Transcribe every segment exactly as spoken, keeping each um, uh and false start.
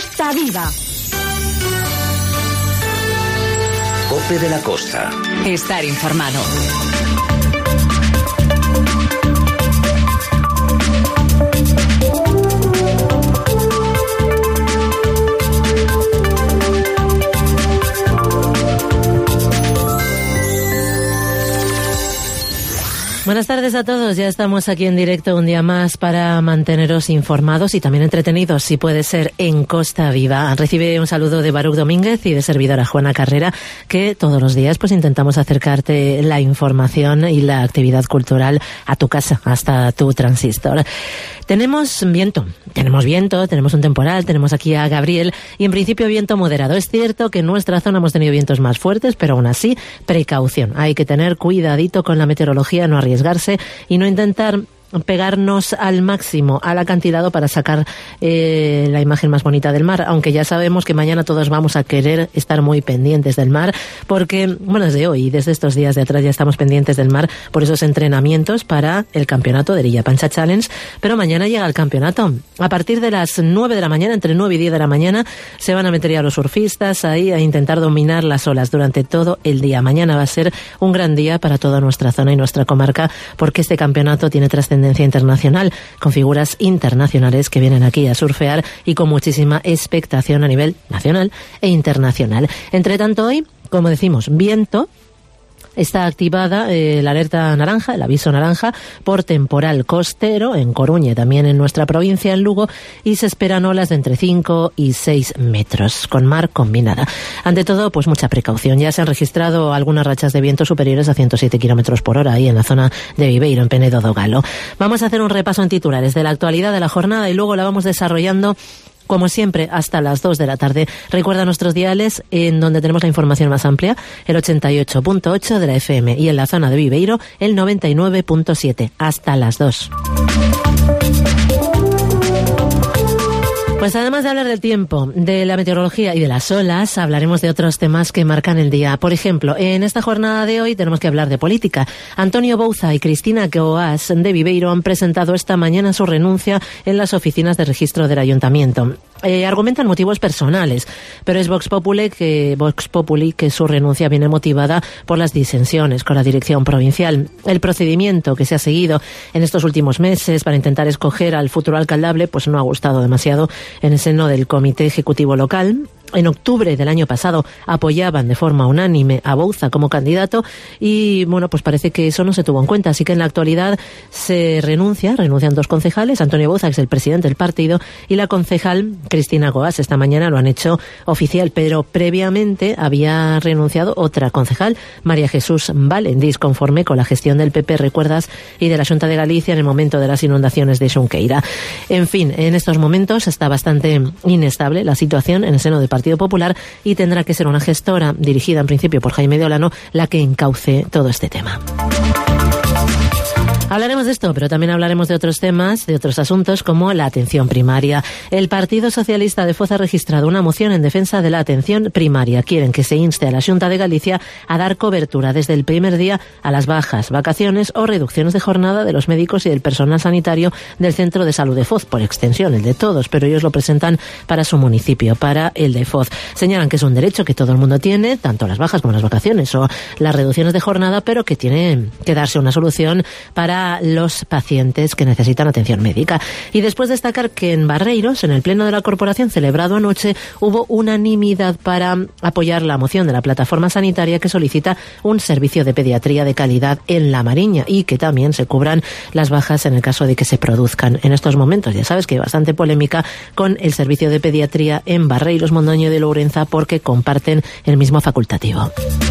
Costa Viva. COPE de la Costa. Estar informado. Buenas tardes a todos, ya estamos aquí en directo un día más para manteneros informados y también entretenidos, si puede ser, en Costa Viva. Recibe un saludo de Baruch Domínguez y de servidora Juana Carrera, que todos los días pues intentamos acercarte la información y la actividad cultural a tu casa, hasta tu transistor. Tenemos viento, tenemos viento, tenemos un temporal, tenemos aquí a Gabriel y en principio viento moderado. Es cierto que en nuestra zona hemos tenido vientos más fuertes, pero aún así, precaución. Hay que tener cuidadito con la meteorología, no arriesgarse y no intentar pegarnos al máximo al acantilado para sacar eh, la imagen más bonita del mar, aunque ya sabemos que mañana todos vamos a querer estar muy pendientes del mar, porque, bueno, desde hoy, desde estos días de atrás ya estamos pendientes del mar por esos entrenamientos para el campeonato de Erilla Pancha Challenge, pero mañana llega el campeonato. A partir de las nueve de la mañana, entre nueve y diez de la mañana, se van a meter ya los surfistas ahí a intentar dominar las olas durante todo el día. Mañana va a ser un gran día para toda nuestra zona y nuestra comarca, porque este campeonato tiene trascendencia internacional, con figuras internacionales que vienen aquí a surfear y con muchísima expectación a nivel nacional e internacional. Entre tanto, hoy, como decimos, viento. Está activada eh, la alerta naranja, el aviso naranja, por temporal costero en Coruña y también en nuestra provincia, en Lugo, y se esperan olas de entre cinco y seis metros, con mar combinada. Ante todo, pues mucha precaución. Ya se han registrado algunas rachas de viento superiores a ciento siete kilómetros por hora ahí en la zona de Viveiro, en Penedo do Galo. Vamos a hacer un repaso en titulares de la actualidad de la jornada y luego la vamos desarrollando como siempre, hasta las dos de la tarde. Recuerda nuestros diales en donde tenemos la información más amplia, el ochenta y ocho punto ocho de la F M y en la zona de Viveiro, el noventa y nueve punto siete. Hasta las dos. Pues además de hablar del tiempo, de la meteorología y de las olas, hablaremos de otros temas que marcan el día. Por ejemplo, en esta jornada de hoy tenemos que hablar de política. Antonio Bouza y Cristina Coas de Viveiro han presentado esta mañana su renuncia en las oficinas de registro del ayuntamiento. Eh, argumentan motivos personales, pero es Vox Populi que, Vox Populi que su renuncia viene motivada por las disensiones con la dirección provincial. El procedimiento que se ha seguido en estos últimos meses para intentar escoger al futuro alcaldable pues no ha gustado demasiado en el seno del Comité Ejecutivo Local. En octubre del año pasado apoyaban de forma unánime a Bouza como candidato y, bueno, pues parece que eso no se tuvo en cuenta. Así que en la actualidad se renuncia, renuncian dos concejales, Antonio Bouza, que es el presidente del partido, y la concejal Cristina Coas. Esta mañana lo han hecho oficial, pero previamente había renunciado otra concejal, María Jesús Valendís, conforme con la gestión del P P, recuerdas, y de la Xunta de Galicia en el momento de las inundaciones de Xunqueira. En fin, en estos momentos está bastante inestable la situación en el seno del Partido Popular y tendrá que ser una gestora dirigida en principio por Jaime de Olano la que encauce todo este tema. Hablaremos de esto, pero también hablaremos de otros temas, de otros asuntos, como la atención primaria. El Partido Socialista de Foz ha registrado una moción en defensa de la atención primaria. Quieren que se inste a la Xunta de Galicia a dar cobertura desde el primer día a las bajas, vacaciones o reducciones de jornada de los médicos y del personal sanitario del Centro de Salud de Foz, por extensión, el de todos, pero ellos lo presentan para su municipio, para el de Foz. Señalan que es un derecho que todo el mundo tiene, tanto las bajas como las vacaciones o las reducciones de jornada, pero que tiene que darse una solución para los pacientes que necesitan atención médica. Y después destacar que en Barreiros, en el pleno de la corporación celebrado anoche, hubo unanimidad para apoyar la moción de la plataforma sanitaria que solicita un servicio de pediatría de calidad en La Mariña y que también se cubran las bajas en el caso de que se produzcan en estos momentos. Ya sabes que hay bastante polémica con el servicio de pediatría en Barreiros, Mondoñedo de Lourenza, porque comparten el mismo facultativo.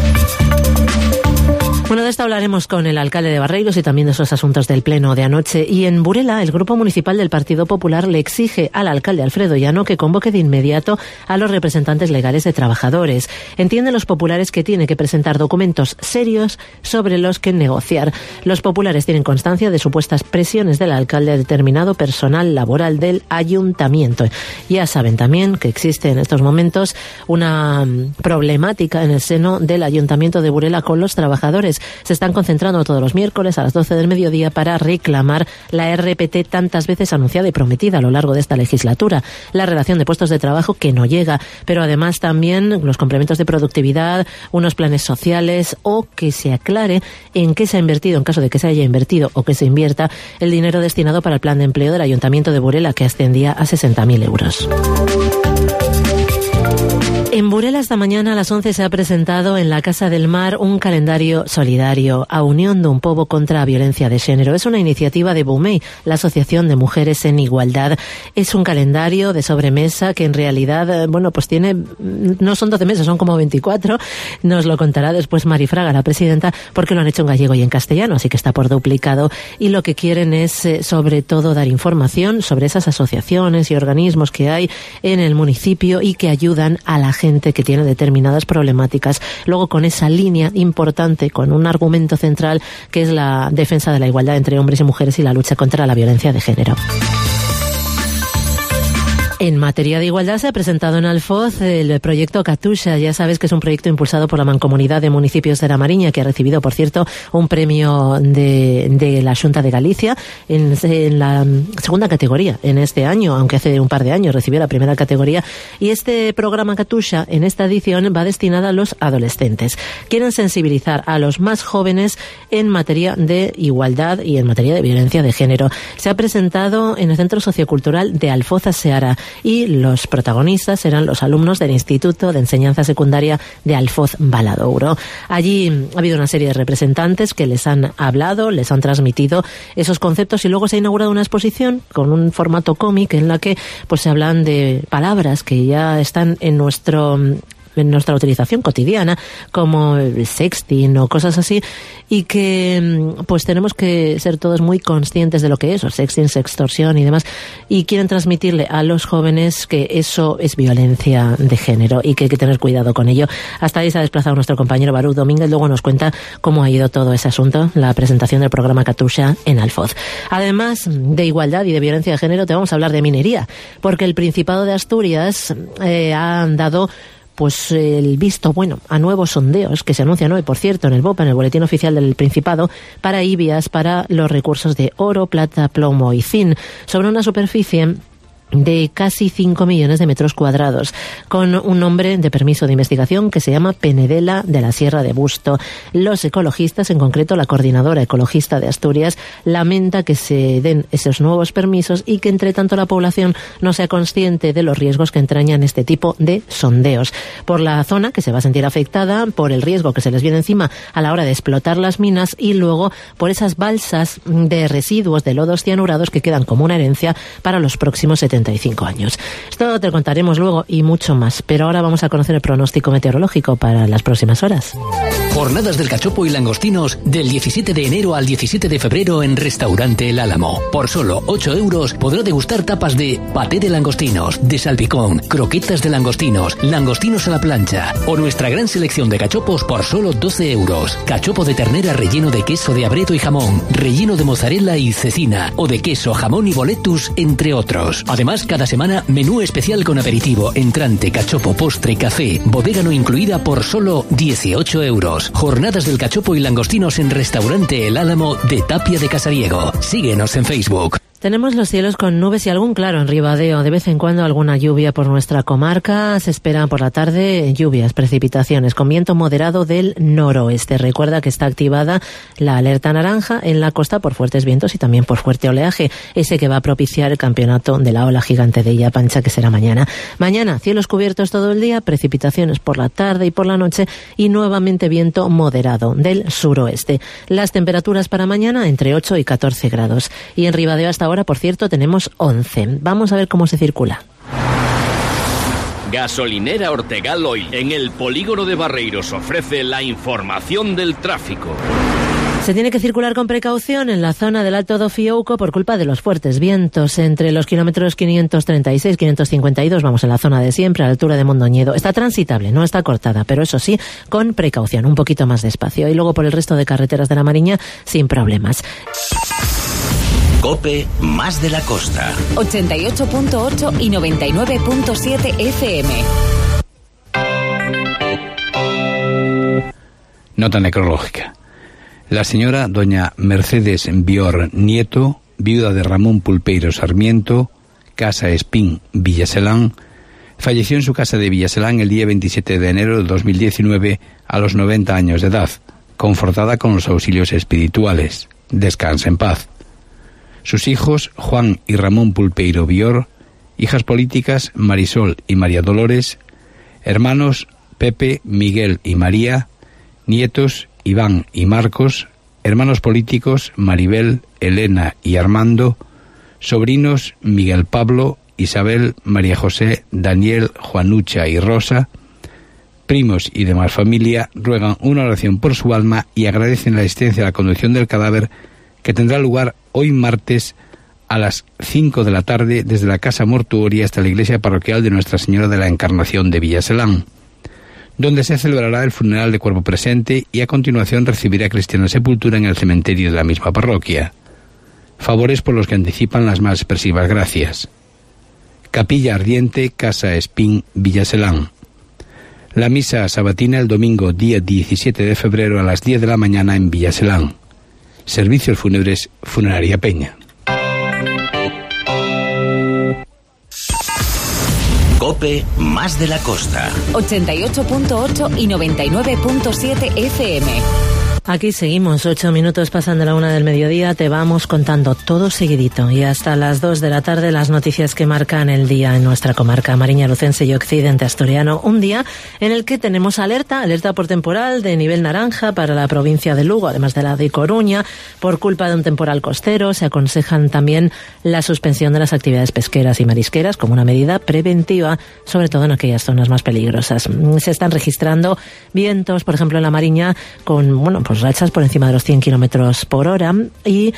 Bueno, de esto hablaremos con el alcalde de Barreiros y también de esos asuntos del pleno de anoche. Y en Burela, el Grupo Municipal del Partido Popular le exige al alcalde Alfredo Llano que convoque de inmediato a los representantes legales de trabajadores. Entienden los populares que tiene que presentar documentos serios sobre los que negociar. Los populares tienen constancia de supuestas presiones del alcalde a determinado personal laboral del ayuntamiento. Ya saben también que existe en estos momentos una problemática en el seno del ayuntamiento de Burela con los trabajadores. mujeres se están concentrando todos los miércoles a las doce del mediodía para reclamar la R P T tantas veces anunciada y prometida a lo largo de esta legislatura, la relación de puestos de trabajo que no llega, pero además también los complementos de productividad, unos planes sociales o que se aclare en qué se ha invertido, en caso de que se haya invertido o que se invierta el dinero destinado para el plan de empleo del Ayuntamiento de Burela, que ascendía a sesenta mil euros. En Burela esta mañana a las once se ha presentado en la Casa del Mar un calendario solidario a unión dun pobo contra a violencia de xénero. Es una iniciativa de BUMEI, la Asociación de Mujeres en Igualdad. Es un calendario de sobremesa que en realidad, bueno, pues tiene, no son doce meses, son como veinticuatro. Nos lo contará después Mari Fraga, la presidenta, porque lo han hecho en gallego y en castellano, así que está por duplicado. Y lo que quieren es, eh, sobre todo, dar información sobre esas asociaciones y organismos que hay en el municipio y que ayudan a la gente gente que tiene determinadas problemáticas. Luego, con esa línea importante, con un argumento central que es la defensa de la igualdad entre hombres y mujeres y la lucha contra la violencia de género. En materia de igualdad se ha presentado en Alfoz el proyecto Katusha. Ya sabes que es un proyecto impulsado por la Mancomunidad de Municipios de la Mariña, que ha recibido, por cierto, un premio de, de la Xunta de Galicia en, en la segunda categoría en este año, aunque hace un par de años recibió la primera categoría. Y este programa Katusha, en esta edición, va destinado a los adolescentes. Quieren sensibilizar a los más jóvenes en materia de igualdad y en materia de violencia de género. Se ha presentado en el Centro Sociocultural de Alfoz a Seara, y los protagonistas eran los alumnos del Instituto de Enseñanza Secundaria de Alfoz Valadouro. Allí ha habido una serie de representantes que les han hablado, les han transmitido esos conceptos y luego se ha inaugurado una exposición con un formato cómic en la que pues se hablan de palabras que ya están en nuestro en nuestra utilización cotidiana, como el sexting o cosas así, y que pues tenemos que ser todos muy conscientes de lo que es, o sexting, sextorsión y demás, y quieren transmitirle a los jóvenes que eso es violencia de género y que hay que tener cuidado con ello. Hasta ahí se ha desplazado nuestro compañero Baruch Domínguez, luego nos cuenta cómo ha ido todo ese asunto, la presentación del programa Katusha en Alfoz. Además de igualdad y de violencia de género, te vamos a hablar de minería, porque el Principado de Asturias eh, ha dado pues el visto bueno a nuevos sondeos que se anuncian hoy, por cierto, en el BOPA, en el Boletín Oficial del Principado, para IBIAS, para los recursos de oro, plata, plomo y zinc, sobre una superficie de casi cinco millones de metros cuadrados, con un nombre de permiso de investigación que se llama Penedela de la Sierra de Busto. Los ecologistas, en concreto la Coordinadora Ecologista de Asturias, lamenta que se den esos nuevos permisos y que, entre tanto, la población no sea consciente de los riesgos que entrañan este tipo de sondeos. Por la zona, que se va a sentir afectada, por el riesgo que se les viene encima a la hora de explotar las minas y luego por esas balsas de residuos de lodos cianurados que quedan como una herencia para los próximos setenta y cinco años. Esto te lo contaremos luego y mucho más, pero ahora vamos a conocer el pronóstico meteorológico para las próximas horas. Jornadas del cachopo y langostinos del diecisiete de enero al diecisiete de febrero en Restaurante El Álamo. Por solo ocho euros podrá degustar tapas de paté de langostinos, de salpicón, croquetas de langostinos, langostinos a la plancha o nuestra gran selección de cachopos por solo doce euros. Cachopo de ternera relleno de queso de abreto y jamón, relleno de mozzarella y cecina o de queso, jamón y boletus, entre otros. Además, cada semana, menú especial con aperitivo, entrante, cachopo, postre, café, bodega no incluida por solo dieciocho euros. Jornadas del cachopo y langostinos en Restaurante El Álamo de Tapia de Casariego. Síguenos en Facebook. Tenemos los cielos con nubes y algún claro en Ribadeo. De vez en cuando alguna lluvia por nuestra comarca. Se esperan por la tarde lluvias, precipitaciones con viento moderado del noroeste. Recuerda que está activada la alerta naranja en la costa por fuertes vientos y también por fuerte oleaje. Ese que va a propiciar el campeonato de la ola gigante de Illa Pancha, que será mañana. Mañana, cielos cubiertos todo el día, precipitaciones por la tarde y por la noche y nuevamente viento moderado del suroeste. Las temperaturas para mañana entre ocho y catorce grados. Y en Ribadeo hasta ahora, por cierto, tenemos once. Vamos a ver cómo se circula. Gasolinera Ortegal Oil, en el polígono de Barreiros, ofrece la información del tráfico. Se tiene que circular con precaución en la zona del Alto do Fiouco por culpa de los fuertes vientos. Entre los kilómetros quinientos treinta y seis y quinientos cincuenta y dos, vamos en la zona de siempre, a la altura de Mondoñedo. Está transitable, no está cortada, pero eso sí, con precaución, un poquito más despacio. Y luego por el resto de carreteras de la Mariña, sin problemas. COPE más de la costa. ochenta y ocho punto ocho y noventa y nueve punto siete F M. Nota necrológica. La señora doña Mercedes Bior Nieto, viuda de Ramón Pulpeiro Sarmiento, Casa Espín, Villaselán, falleció en su casa de Villaselán el día veintisiete de enero de dos mil diecinueve a los noventa años de edad, confortada con los auxilios espirituales. Descansa en paz. Sus hijos, Juan y Ramón Pulpeiro Bior, hijas políticas, Marisol y María Dolores, hermanos, Pepe, Miguel y María, nietos, Iván y Marcos, hermanos políticos, Maribel, Elena y Armando, sobrinos, Miguel Pablo, Isabel, María José, Daniel, Juanucha y Rosa, primos y demás familia ruegan una oración por su alma y agradecen la asistencia a la conducción del cadáver, que tendrá lugar hoy martes a las cinco de la tarde desde la casa mortuoria hasta la iglesia parroquial de Nuestra Señora de la Encarnación de Villaselán, donde se celebrará el funeral de cuerpo presente y a continuación recibirá cristiana sepultura en el cementerio de la misma parroquia. Favores por los que anticipan las más expresivas gracias. Capilla Ardiente, Casa Espín, Villaselán. La misa sabatina el domingo día diecisiete de febrero a las diez de la mañana en Villaselán. Servicios fúnebres Funeraria Peña. COPE Más de la Costa. ochenta y ocho punto ocho y noventa y nueve punto siete F M. Aquí seguimos, ocho minutos pasan de la una del mediodía, te vamos contando todo seguidito y hasta las dos de la tarde las noticias que marcan el día en nuestra comarca Mariña Lucense y Occidente Asturiano. Un día en el que tenemos alerta, alerta por temporal de nivel naranja para la provincia de Lugo, además de la de Coruña, por culpa de un temporal costero. Se aconsejan también la suspensión de las actividades pesqueras y marisqueras como una medida preventiva, sobre todo en aquellas zonas más peligrosas. Se están registrando vientos, por ejemplo en la Mariña, con, bueno, pues rachas por encima de los cien kilómetros por hora, y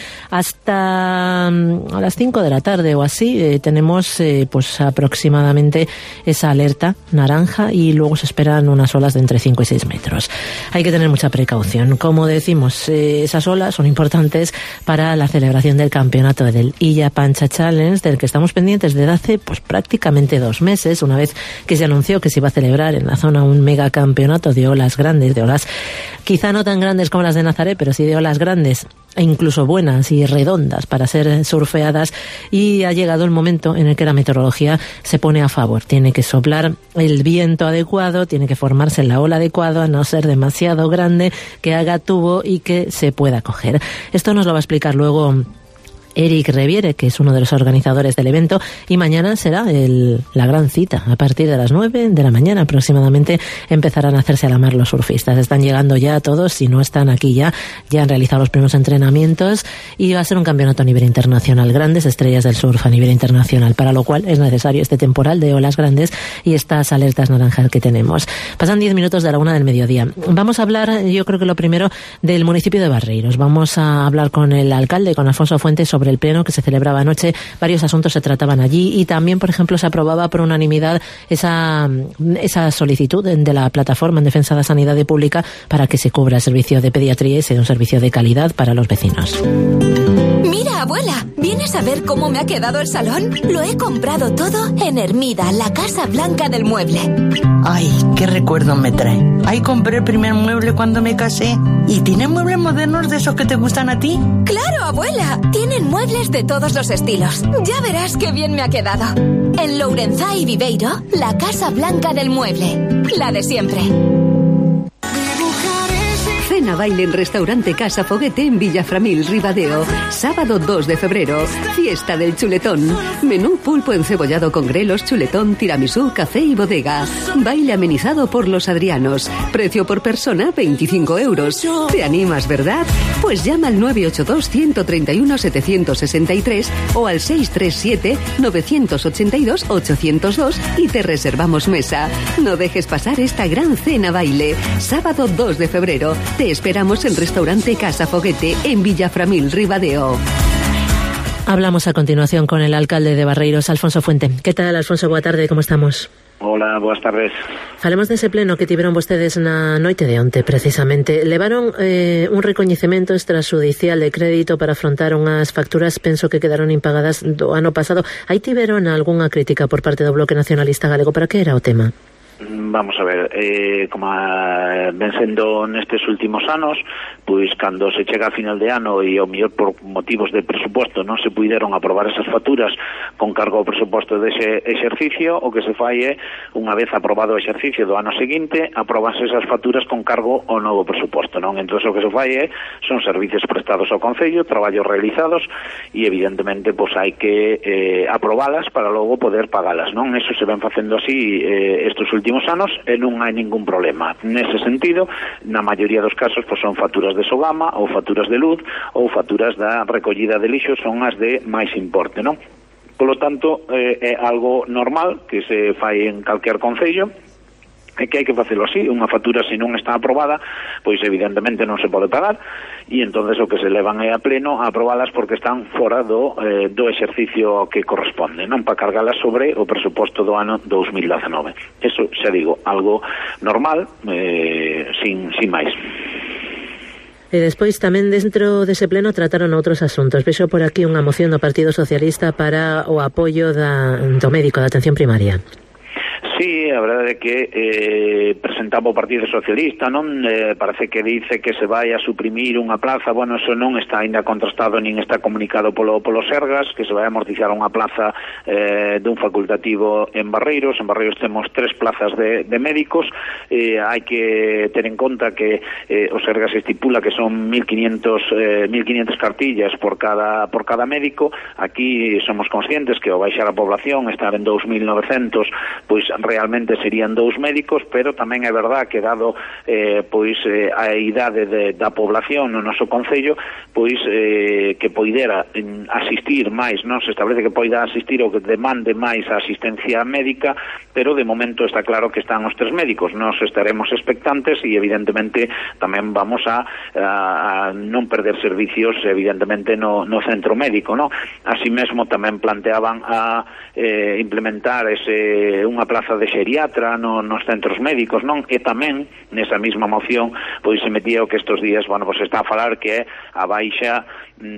hasta um, a las cinco de la tarde o así eh, tenemos eh, pues aproximadamente esa alerta naranja y luego se esperan unas olas de entre cinco y seis metros. Hay que tener mucha precaución. Como decimos, eh, esas olas son importantes para la celebración del campeonato del Illa Pancha Challenge, del que estamos pendientes desde hace pues prácticamente dos meses, una vez que se anunció que se iba a celebrar en la zona un mega campeonato de olas grandes, de olas quizá no tan grandes como las de Nazaret, pero sí de olas grandes e incluso buenas y redondas para ser surfeadas, y ha llegado el momento en el que la meteorología se pone a favor. Tiene que soplar el viento adecuado, tiene que formarse la ola adecuada, a no ser demasiado grande, que haga tubo y que se pueda coger. Esto nos lo va a explicar luego Eric Reviere, que es uno de los organizadores del evento, y mañana será el, la gran cita. A partir de las nueve de la mañana aproximadamente empezarán a hacerse a la mar los surfistas. Están llegando ya todos, si no están aquí ya, ya han realizado los primeros entrenamientos y va a ser un campeonato a nivel internacional. Grandes estrellas del surf a nivel internacional, para lo cual es necesario este temporal de olas grandes y estas alertas naranjas que tenemos. Pasan diez minutos de la una del mediodía. Vamos a hablar, yo creo que lo primero, del municipio de Barreiros. Vamos a hablar con el alcalde, con Alfonso Fuentes, sobre el pleno que se celebraba anoche. Varios asuntos se trataban allí y también, por ejemplo, se aprobaba por unanimidad esa, esa solicitud de la plataforma en defensa de la sanidad pública para que se cubra el servicio de pediatría y sea un servicio de calidad para los vecinos. Mira, abuela, ¿vienes a ver cómo me ha quedado el salón? Lo he comprado todo en Hermida, la Casa Blanca del Mueble. Ay, qué recuerdo me trae. Ahí compré el primer mueble cuando me casé. ¿Y tienen muebles modernos de esos que te gustan a ti? ¡Claro, abuela! Tienen muebles de todos los estilos. Ya verás qué bien me ha quedado. En Lourenzá y Viveiro, la Casa Blanca del Mueble. La de siempre. Cena baile en Restaurante Casa Foguete en Villaframil, Ribadeo. Sábado dos de febrero. Fiesta del chuletón. Menú pulpo encebollado con grelos, chuletón, tiramisú, café y bodega. Baile amenizado por los Adrianos. Precio por persona veinticinco euros. ¿Te animas, verdad? Pues llama al nueve ocho dos, uno tres uno, siete seis tres o al seis tres siete, nueve ocho dos, ocho cero dos y te reservamos mesa. No dejes pasar esta gran cena baile. Sábado dos de febrero. Te esperamos en Restaurante Casa Foguete en Villaframil, Ribadeo. Hablamos a continuación con el alcalde de Barreiros, Alfonso Fuente. ¿Qué tal, Alfonso? Boa tarde, como estamos? Hola, boas tardes. Falemos dese pleno que tiveron vostedes na noite de onte, precisamente. Levaron eh, un recoñecemento extrajudicial de crédito para afrontar unhas facturas, penso que quedaron impagadas do ano pasado. Aí tiveron algunha crítica por parte do Bloque Nacionalista Galego. Para que era o tema? Vamos a ver, eh, como a, ven sendo nestes últimos anos, pois cando se chega a final de ano e ao mellor por motivos de presuposto non se puideron aprobar esas facturas con cargo ao presuposto dese exercicio, o que se fai é, unha vez aprobado o exercicio do ano seguinte, aprobanse esas facturas con cargo ao novo presuposto, non? Entón o que se fai é, son servicios prestados ao Concello, traballos realizados e evidentemente pois hai que eh, aprobalas para logo poder pagalas, non? Eso se ven facendo así eh, estes últimos últimos anos e non hai ningún problema. Nese sentido, na maioría dos casos pois son facturas de Sogama ou facturas de luz ou facturas da recollida de lixo, son as de máis importe, non? Polo tanto, eh, é algo normal que se fai en calquer concello, é que hai que facelo así. Unha factura, se non está aprobada, pois evidentemente non se pode pagar, e entonces o que se levan é a pleno a aprobalas porque están fora do, eh, do exercicio que corresponde, non para cargalas sobre o presuposto do ano dous mil dezanove. Eso, xa digo, algo normal, eh, sin, sin máis. E despois tamén dentro dese pleno trataron outros asuntos. Vexo por aquí unha moción do Partido Socialista para o apoio da, do médico da atención primaria. Sí, a verdade é que eh, presentaba o Partido Socialista, non? Eh, parece que dice que se vai a suprimir unha plaza. Bueno, eso non está ainda contrastado nin está comunicado polo, polo Sergas, que se vai amortizar unha plaza eh, dun facultativo en Barreiros. En Barreiros temos tres plazas de, de médicos. Eh, hai que ter en conta que eh, o Sergas estipula que son mil quinientas cartillas por cada, por cada médico. Aquí somos conscientes que ao baixar a población, estar en dous mil novecentos, pois realmente serían dous médicos, pero tamén é verdad que dado eh, pois eh, a idade de, da población no noso concello, pois eh, que poidera asistir máis, non se establece que poida asistir ou que demande máis a asistencia médica, pero de momento está claro que están os tres médicos. Nos estaremos expectantes e evidentemente tamén vamos a, a, a non perder servicios evidentemente no, no centro médico, non? Así mesmo tamén planteaban a eh, implementar ese unha plaza de xeriatra no, nos centros médicos, non? E tamén nesa mesma moción pois se metía o que estes días, bueno, pois está a falar que é a baixa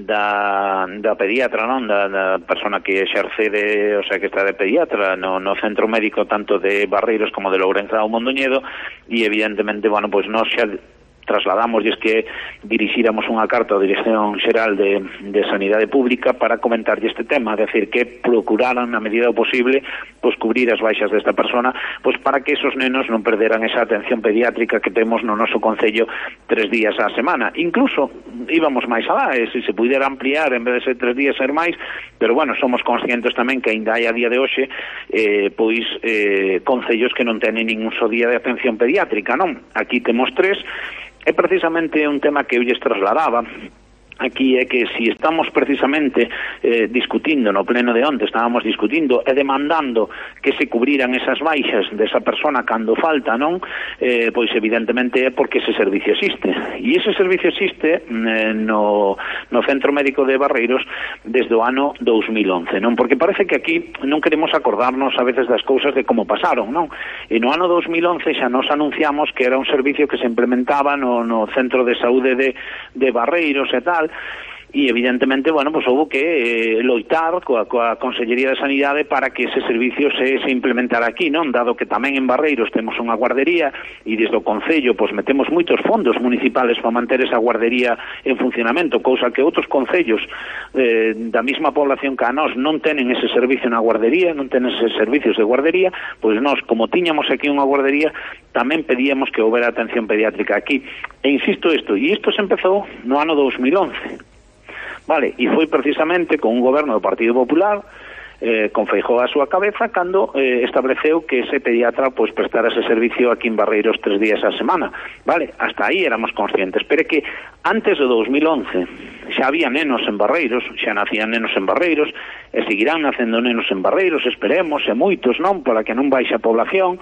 da, da pediatra, non? Da, da persona que exerce de, o sea, que está de pediatra no, no centro médico tanto de Barreiros como de Lourenza ou Mondoñedo, e evidentemente, bueno, pois nós xa trasladamosles que dirixíramos unha carta á Dirección Xeral de, de Sanidade Pública para comentarlle este tema, é dicir, que procuraran na medida do posible pois cubrir as baixas desta persona, pois para que esos nenos non perderan esa atención pediátrica que temos no noso concello tres días á semana. Incluso íbamos máis alá, e se se pudera ampliar en vez de ser tres días ser máis, pero bueno, somos conscientes tamén que ainda hai a día de hoxe eh, pois eh, concellos que non tenen ningún só día de atención pediátrica, non? Aquí temos tres. É precisamente un tema que eu lles trasladaba aquí, é que si estamos precisamente eh, discutindo no pleno de onte, estábamos discutindo e demandando que se cubriran esas baixas desa persona cando falta, non? Eh, pois evidentemente é porque ese servicio existe, e ese servicio existe eh, no, no Centro Médico de Barreiros desde o ano dous mil once, non? Porque parece que aquí non queremos acordarnos a veces das cousas de como pasaron, non? E no ano dous mil once xa nos anunciamos que era un servicio que se implementaba no, no Centro de Saúde de, de Barreiros e tal, e evidentemente, bueno, pues houve que eh, loitar coa, coa Consellería de Sanidade para que ese servicio se, se implementara aquí, non? Dado que tamén en Barreiros temos unha guardería e desde o Concello pues metemos moitos fondos municipales para manter esa guardería en funcionamento, cousa que outros concellos eh, da mesma población que a nós non tenen ese servicio na guardería, non tenen eses servicios de guardería, pois nós, como tiñamos aquí unha guardería, tamén pedíamos que houbera atención pediátrica aquí. E insisto isto, e isto se empezou no ano dous mil once. Vale, e foi precisamente con un goberno do Partido Popular, eh, con Feijóo a súa cabeza, cando eh, estableceu que ese pediatra pois prestara ese servicio aquí en Barreiros tres días á semana. Vale, hasta aí éramos conscientes, pero que antes de dous mil once xa había nenos en Barreiros, xa nacían nenos en Barreiros, e seguirán nacendo nenos en Barreiros, esperemos, e moitos, non, para que non baixe a población.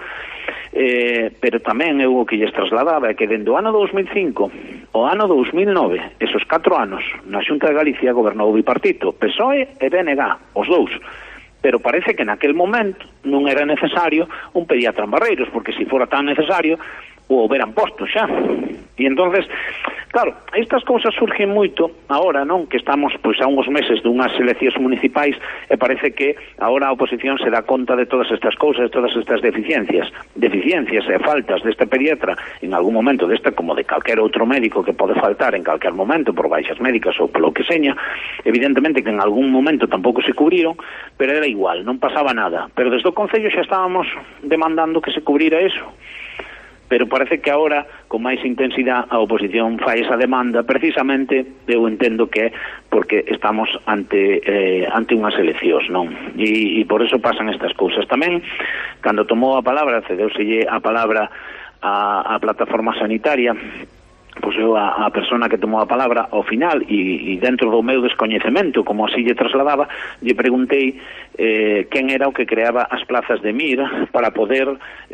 Eh, pero tamén eu o que lles trasladaba é que dende o ano dous mil cinco o ano dous mil nove, esos catro anos na Xunta de Galicia gobernou o bipartito, P S O E e B N G, os dous, pero parece que naquel momento non era necesario un pediatra en Barreiros, porque se fora tan necesario o houberan posto xa. E entonces, claro, estas cousas surgen moito agora, non? Que estamos pois a uns meses dunhas eleccións municipais e parece que agora a oposición se dá conta de todas estas cousas, de todas estas deficiencias, deficiencias e faltas deste pediatra en algún momento desta como de calquer outro médico que pode faltar en calquer momento por baixas médicas ou polo que seña. Evidentemente que en algún momento tampouco se cubriron, pero era igual, non pasaba nada. Pero desde o Concello xa estábamos demandando que se cubrira eso. Pero parece que agora, con máis intensidade, a oposición fai esa demanda, precisamente, eu entendo que é porque estamos ante eh, ante unhas eleccións, non? E, e por eso pasan estas cousas. Tamén, cando tomou a palabra, cedeuselle a palabra a, a plataforma sanitaria, pois eu a, a persona que tomou a palabra ao final e, e dentro do meu descoñecemento, como así lle trasladaba, lle preguntei eh, quen era o que creaba as plazas de Mir para poder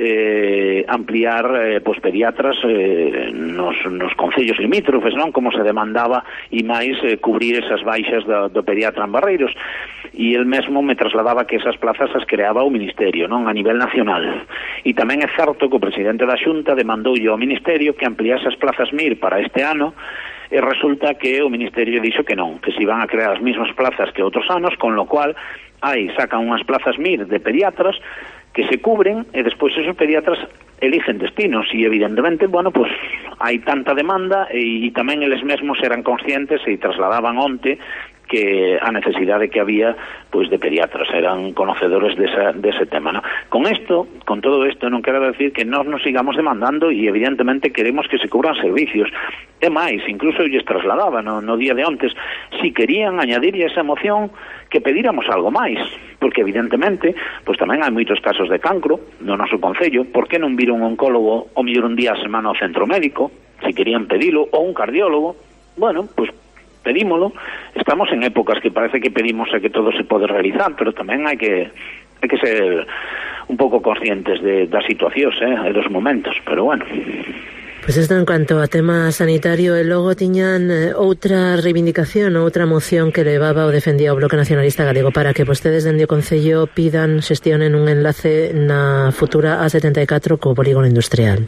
eh, ampliar eh, pois pediatras eh, nos, nos concellos limítrofes, non? Como se demandaba e máis eh, cubrir esas baixas do, do pediatra en Barreiros. E el mesmo me trasladaba que esas plazas as creaba o Ministerio, non? A nivel nacional. E tamén é certo que o presidente da Xunta demandoulle ao Ministerio que ampliase as plazas Mir para este ano e resulta que o Ministerio dixo que non, que se iban a crear as mesmas plazas que outros anos, con lo cual aí sacan unhas plazas Mir de pediatras que se cubren e despois esos pediatras eligen destinos e evidentemente, bueno, pues hai tanta demanda e, e tamén eles mesmos eran conscientes e trasladaban onte que a necesidade que había pois de pediatras, eran conocedores desa, dese tema, ¿no? Con esto, con todo isto, non quero decir que nós nos sigamos demandando e evidentemente queremos que se cubran servicios. É máis, incluso eu lles trasladaba no, no día de ontes, si querían añadir esa moción que pedíramos algo máis, porque evidentemente, pois tamén hai moitos casos de cancro no noso concello, por que non vir un oncólogo o mellor un día a semana ao centro médico, si querían pedilo, ou un cardiólogo, bueno, pois pedímolo. Estamos en épocas que parece que pedimos a que todo se pode realizar, pero tamén hai que hai que ser un pouco conscientes de, das situacións, eh, e dos momentos, pero bueno. Pois isto en cuanto a tema sanitario, e logo tiñan eh, outra reivindicación, outra moción que levaba o defendía o Bloque Nacionalista Galego para que vostedes dende o Concello pidan, xestionen un enlace na futura A setenta e catro co polígono industrial.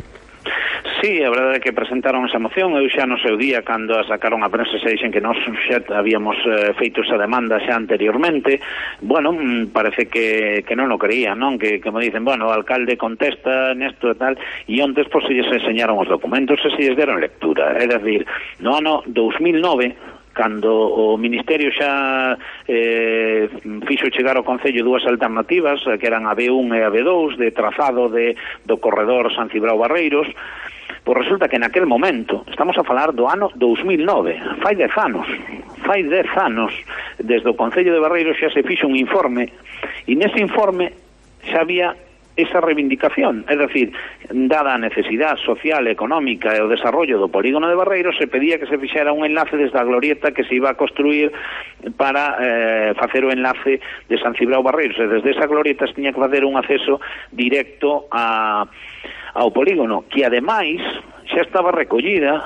Sí, a verdade é que presentaron esa moción. Eu xa no seu día, cando a sacaron a prensa, se dixen que nós xa habíamos eh, feito esa demanda xa anteriormente. Bueno, parece que, que non o creían, non? Que, como dicen, bueno, o alcalde contesta nesto e tal, e ontes, pois, se lles enseñaron os documentos e se lles deron lectura. É dicir, no ano dous mil nove, cando o Ministerio xa eh, fixo chegar ao Concello dúas alternativas, que eran a B un e a B dous, de trazado de, do corredor San Cibrao-Barreiros, pois resulta que naquel momento, estamos a falar do ano dous mil nove, fai dez anos, fai dez anos, desde o Concello de Barreiros xa se fixo un informe, e nese informe xa había esa reivindicación, é dicir, dada a necesidade social, económica e o desarrollo do polígono de Barreiros, se pedía que se fixera un enlace desde a glorieta que se iba a construir para eh, facer o enlace de San Cibrao Barreiros, e desde esa glorieta se tiña que facer un acceso directo a, ao polígono, que ademais xa estaba recollida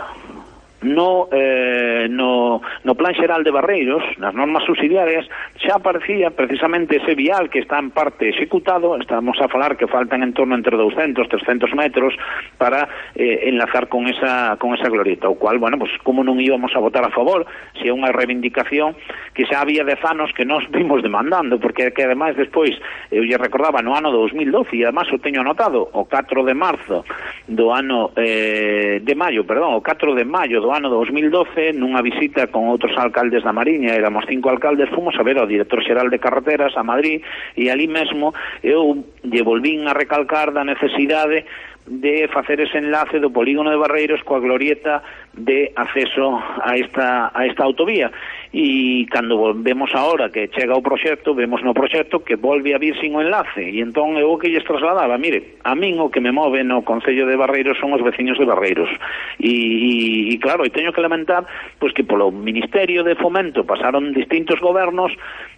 no, eh, no, no Plan Xeral de Barreiros, nas normas subsidiarias, xa aparecía precisamente ese vial que está en parte executado. Estamos a falar que faltan en torno entre doscientos, trescientos metros para eh, enlazar con esa con esa glorieta, o cual, bueno, pues como non íbamos a votar a favor, se é unha reivindicación que xa había dez anos que nos vimos demandando, porque que ademais despois, eu lle recordaba no ano dous mil doce, e ademais o teño anotado, o catro de marzo do ano eh, de maio, perdón, o catro de maio do ano dous mil doce, nunha visita con outros alcaldes da Mariña, éramos cinco alcaldes, fomos a ver ao director xeral de carreteras a Madrid, e ali mesmo eu lle volvín a recalcar da necesidade de facer ese enlace do polígono de Barreiros coa glorieta de acceso a esta a esta autovía. E cando vemos agora que chega o proxecto, vemos no proxecto que volve a vir sin o enlace, e entón eu que lles trasladaba, mire, a min o que me move no Concello de Barreiros son os veciños de Barreiros, e, e, e claro, e teño que lamentar pois que polo Ministerio de Fomento pasaron distintos gobernos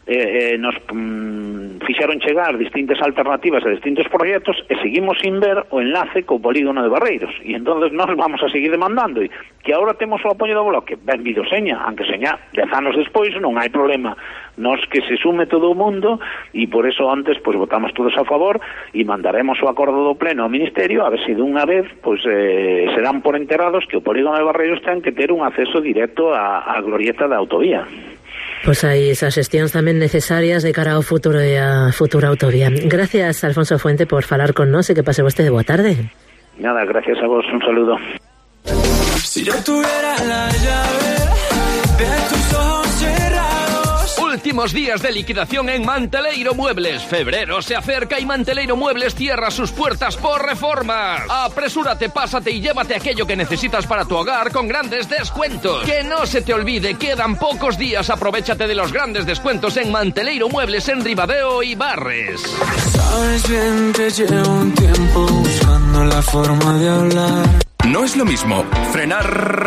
eh, eh, nos mm, fixeron chegar distintas alternativas e distintos proxectos e seguimos sin ver o enlace co polígono de Barreiros, e entonces nos vamos a seguir demandando, e que agora temos o apoio do Bloque, benvido seña, aunque seña dez anos despois non hai problema, nos que se sume todo o mundo, e por eso antes pois votamos todos a favor e mandaremos o acordo do Pleno ao Ministerio a ver se dunha vez pois eh, se dan por enterados que o polígono de Barreiros ten que ter un acceso directo á, á glorieta da autovía. Pois hai esas xestións tamén necesarias de cara ao futuro e a futura autovía. Gracias, Alfonso Fuente, por falar con nós e que pase vostede boa tarde. Nada, gracias a vos, un saludo. Si yo tuviera la llave de tus ojos cerrados. Últimos días de liquidación en Manteleiro Muebles. Febrero se acerca y Manteleiro Muebles cierra sus puertas por reformas. Apresúrate, pásate y llévate aquello que necesitas para tu hogar con grandes descuentos. Que no se te olvide, quedan pocos días. Aprovéchate de los grandes descuentos en Manteleiro Muebles en Ribadeo y Barres. Sabes bien que llevo un tiempo buscando la forma de hablar. No es lo mismo frenar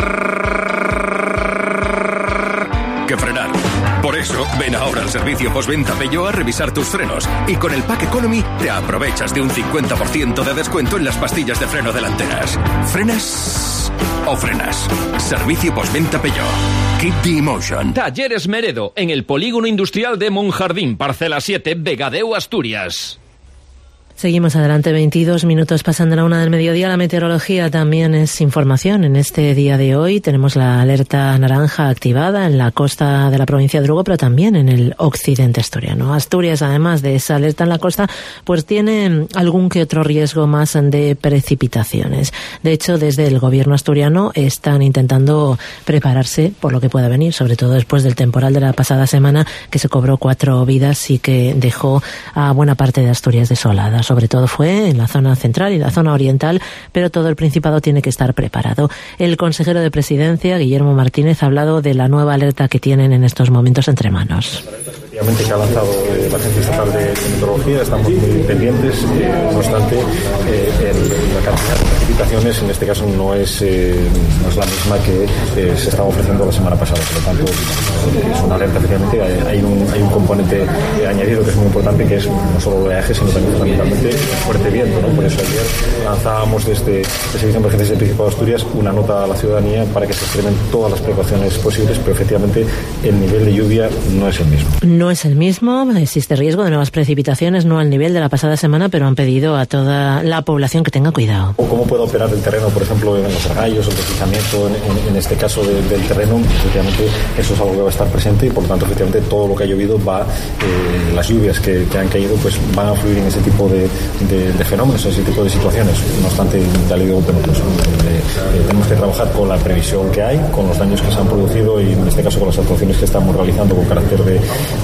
que frenar. Por eso, ven ahora al servicio postventa Peugeot a revisar tus frenos. Y con el Pack Economy te aprovechas de un cincuenta por ciento de descuento en las pastillas de freno delanteras. ¿Frenas o frenas? Servicio postventa Peugeot. Keep the emotion. Talleres Meredo, en el Polígono Industrial de Monjardín, Parcela siete, Vegadeo, Asturias. Seguimos adelante, veintidós minutos pasando la una del mediodía. La meteorología también es información. En este día de hoy tenemos la alerta naranja activada en la costa de la provincia de Lugo, pero también en el occidente asturiano. Asturias, además de esa alerta en la costa, pues tiene algún que otro riesgo más de precipitaciones. De hecho, desde el gobierno asturiano están intentando prepararse por lo que pueda venir, sobre todo después del temporal de la pasada semana, que se cobró cuatro vidas y que dejó a buena parte de Asturias desolada. Sobre todo fue en la zona central y la zona oriental, pero todo el Principado tiene que estar preparado. El consejero de Presidencia, Guillermo Martínez, ha hablado de la nueva alerta que tienen en estos momentos entre manos. Efectivamente, que ha lanzado eh, la Agencia Estatal de Meteorología, estamos muy pendientes, eh, no obstante, eh, el, la cantidad de precipitaciones en este caso no es, eh, no es la misma que eh, se estaba ofreciendo la semana pasada, por lo tanto eh, es una alerta. Efectivamente hay, hay, un, hay un componente eh, añadido que es muy importante, que es no solo el oleaje, sino también fundamentalmente el fuerte viento, ¿no? Por eso ayer lanzábamos desde el Servicio de Emergencias del Principado de Asturias una nota a la ciudadanía para que se extremen todas las precauciones posibles, pero efectivamente el nivel de lluvia no es el mismo. No es el mismo, existe riesgo de nuevas precipitaciones, no al nivel de la pasada semana, pero han pedido a toda la población que tenga cuidado. O cómo puede operar el terreno, por ejemplo, en los argallos, el deslizamiento, en, en, en este caso de, del terreno, efectivamente eso es algo que va a estar presente y por lo tanto efectivamente todo lo que ha llovido va, eh, las lluvias que, que han caído pues van a fluir en ese tipo de, de, de fenómenos, en ese tipo de situaciones. No obstante, ya le digo, bueno, pues, eh, eh, tenemos que trabajar con la previsión que hay, con los daños que se han producido y en este caso con las actuaciones que estamos realizando con carácter de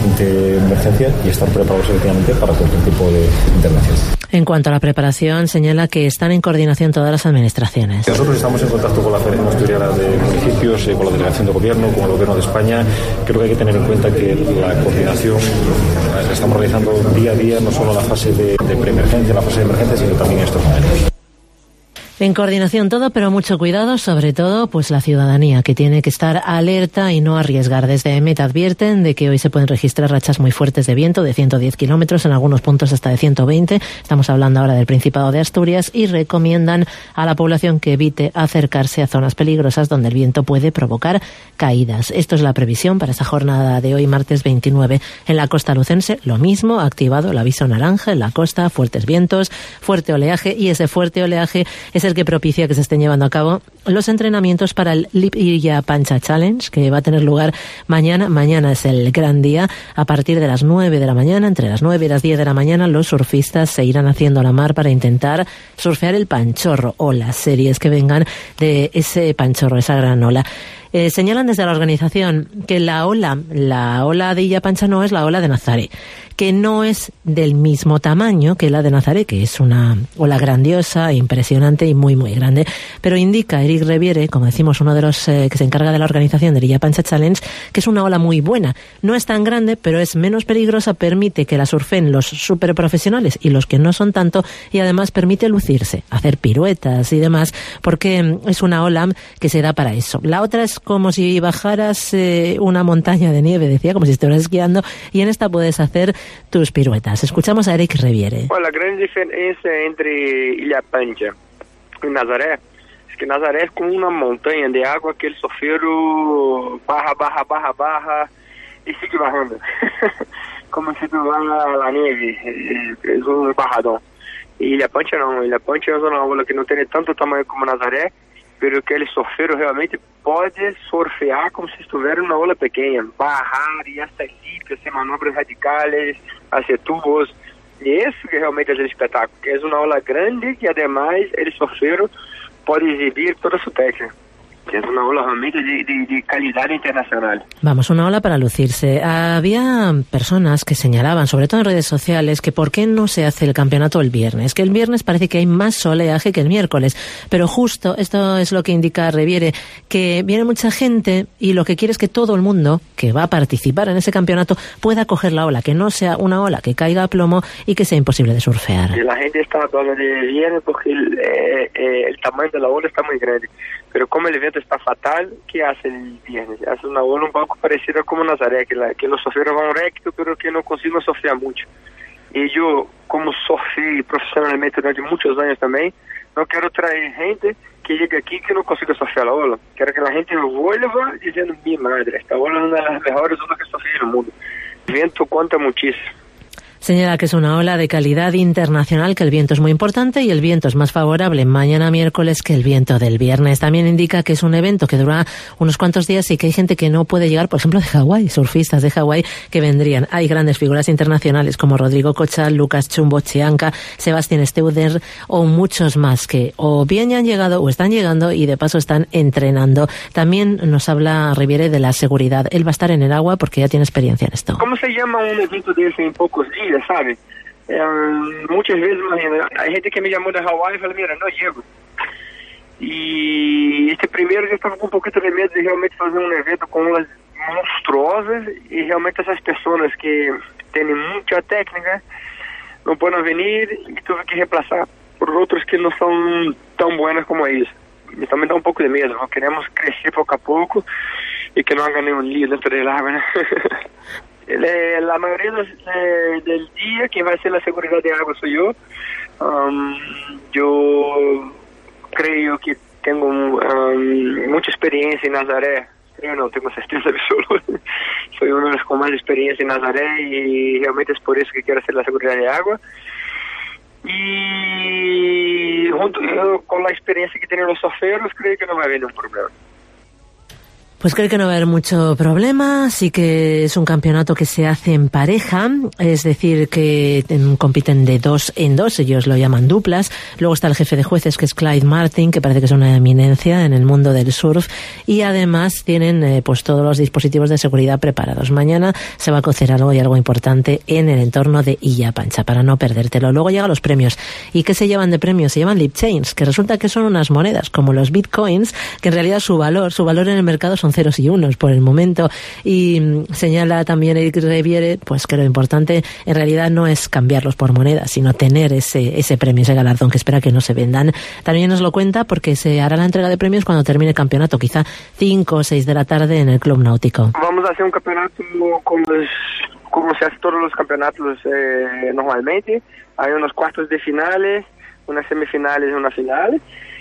de emergencia y estar preparados efectivamente para cualquier tipo de intervención. En cuanto a la preparación, señala que están en coordinación todas las administraciones. Nosotros estamos en contacto con la Federación Asturiana de Municipios, eh, con la Delegación de Gobierno, con el Gobierno de España. Creo que hay que tener en cuenta que la coordinación la estamos realizando día a día, no solo en la fase de, de preemergencia, la fase de emergencia, sino también en estos momentos. En coordinación todo, pero mucho cuidado, sobre todo pues la ciudadanía, que tiene que estar alerta y no arriesgar. Desde E M E T advierten de que hoy se pueden registrar rachas muy fuertes de viento de ciento diez kilómetros, en algunos puntos hasta de ciento veinte. Estamos hablando ahora del Principado de Asturias y recomiendan a la población que evite acercarse a zonas peligrosas donde el viento puede provocar caídas. Esto es la previsión para esa jornada de hoy, martes veintinueve. En la costa lucense, lo mismo, activado el aviso naranja en la costa, fuertes vientos, fuerte oleaje, y ese fuerte oleaje es el que propicia que se estén llevando a cabo los entrenamientos para el Lipilla Pancha Challenge, que va a tener lugar mañana. Mañana es el gran día. A partir de las nueve de la mañana, entre las nueve y las diez de la mañana, los surfistas se irán haciendo a la mar para intentar surfear el panchorro o las series que vengan de ese panchorro, esa gran ola. Eh, señalan desde la organización que la ola, la ola de Illa Pancha no es la ola de Nazaré, que no es del mismo tamaño que la de Nazaré, que es una ola grandiosa, impresionante y muy, muy grande. Pero indica Eric Reviere, como decimos, uno de los eh, que se encarga de la organización del Illa Pancha Challenge, que es una ola muy buena. No es tan grande, pero es menos peligrosa, permite que la surfen los superprofesionales y los que no son tanto, y además permite lucirse, hacer piruetas y demás, porque es una ola que se da para eso. La otra es como si bajaras eh, una montaña de nieve, decía, como si estuvieras esquiando, y en esta puedes hacer tus piruetas. Escuchamos a Eric Reviere. Bueno, la gran diferencia entre Ilha Pancha y Nazaré es que Nazaré es como una montaña de agua que el surfero baja, baja, baja, baja y sigue bajando. Como si tú vas a la nieve, es un bajadón. Y Ilha Pancha não, Ilha Pancha é uma ola que não tem tanto tamanho como Nazaré, pero que el surfero realmente pode surfear como se estivesse numa ola pequena, barrar e hasta limpio, hacer manobras radicales, hacer tubos. E isso que realmente é o espetáculo, que é uma ola grande e además el surfero pode exhibir toda a sua técnica. Es una ola realmente de, de, de calidad internacional. Vamos, una ola para lucirse. Había personas que señalaban, sobre todo en redes sociales, que por qué no se hace el campeonato el viernes, que el viernes parece que hay más soleaje que el miércoles, pero justo esto es lo que indica Reviere, que viene mucha gente y lo que quiere es que todo el mundo que va a participar en ese campeonato pueda coger la ola, que no sea una ola que caiga a plomo y que sea imposible de surfear. Y la gente está hablando de viernes porque el, eh, eh, el tamaño de la ola está muy grande. Pero como el evento está fatal, ¿qué hace el viernes? Hace una ola un poco parecida como Nazaré, que, la, que los surferos van recto, pero que no consiguen surfear mucho. Y yo, como surfei profesionalmente durante muchos años también, no quiero traer gente que llegue aquí que no consiga surfear la ola. Quiero que la gente vuelva diciendo, mi madre, esta ola es una de las mejores olas que surfei en el mundo. El viento cuenta muchísimo. Señala que es una ola de calidad internacional, que el viento es muy importante y el viento es más favorable mañana miércoles que el viento del viernes. También indica que es un evento que dura unos cuantos días y que hay gente que no puede llegar, por ejemplo, de Hawái, surfistas de Hawái que vendrían. Hay grandes figuras internacionales como Rodrigo Cochal, Lucas Chumbo Chianca, Sebastián Steuder o muchos más que o bien ya han llegado o están llegando y de paso están entrenando. También nos habla Reviere de la seguridad. Él va a estar en el agua porque ya tiene experiencia en esto. ¿Cómo se llama un evento de ese en pocos días? Sabe? É, muitas vezes, imagina, a gente que me chamou de Hawaii falou, mira, não llego. E este primeiro eu estava com um pouquinho de medo de realmente fazer um evento com umas monstruosas e realmente essas pessoas que têm muita técnica não podem vir e tive que reemplaçar por outros que não são tão buenas como eles. E também dá um pouco de medo, não queremos crescer pouco a pouco e que não haga nenhum lío dentro del agua, né? La mayoría de, del día quien va a hacer la seguridad de agua soy yo. Um, yo creo que tengo um, mucha experiencia en Nazaré. Creo no, tengo certeza absoluta. Soy uno de los con más experiencia en Nazaré y realmente es por eso que quiero hacer la seguridad de agua. Y junto yo, con la experiencia que tienen los surferos, creo que no va a haber ningún problema. Pues creo que no va a haber mucho problema, sí que es un campeonato que se hace en pareja, es decir, que compiten de dos en dos, ellos lo llaman duplas. Luego está el jefe de jueces, que es Clyde Martin, que parece que es una eminencia en el mundo del surf, y además tienen eh, pues todos los dispositivos de seguridad preparados. Mañana se va a cocer algo y algo importante en el entorno de Ilha Pancha, para no perdértelo. Luego llegan los premios. ¿Y qué se llevan de premios? Se llaman lip chains, que resulta que son unas monedas, como los bitcoins, que en realidad su valor, su valor en el mercado son ceros y unos por el momento, y mmm, señala también Eric Reviere pues que lo importante en realidad no es cambiarlos por monedas, sino tener ese ese premio, ese galardón, que espera que no se vendan. También nos lo cuenta porque se hará la entrega de premios cuando termine el campeonato, quizá cinco o seis de la tarde en el Club Náutico. Vamos a hacer un campeonato como, los, como se hace todos los campeonatos eh, normalmente. Hay unos cuartos de finales, unas semifinales y una final.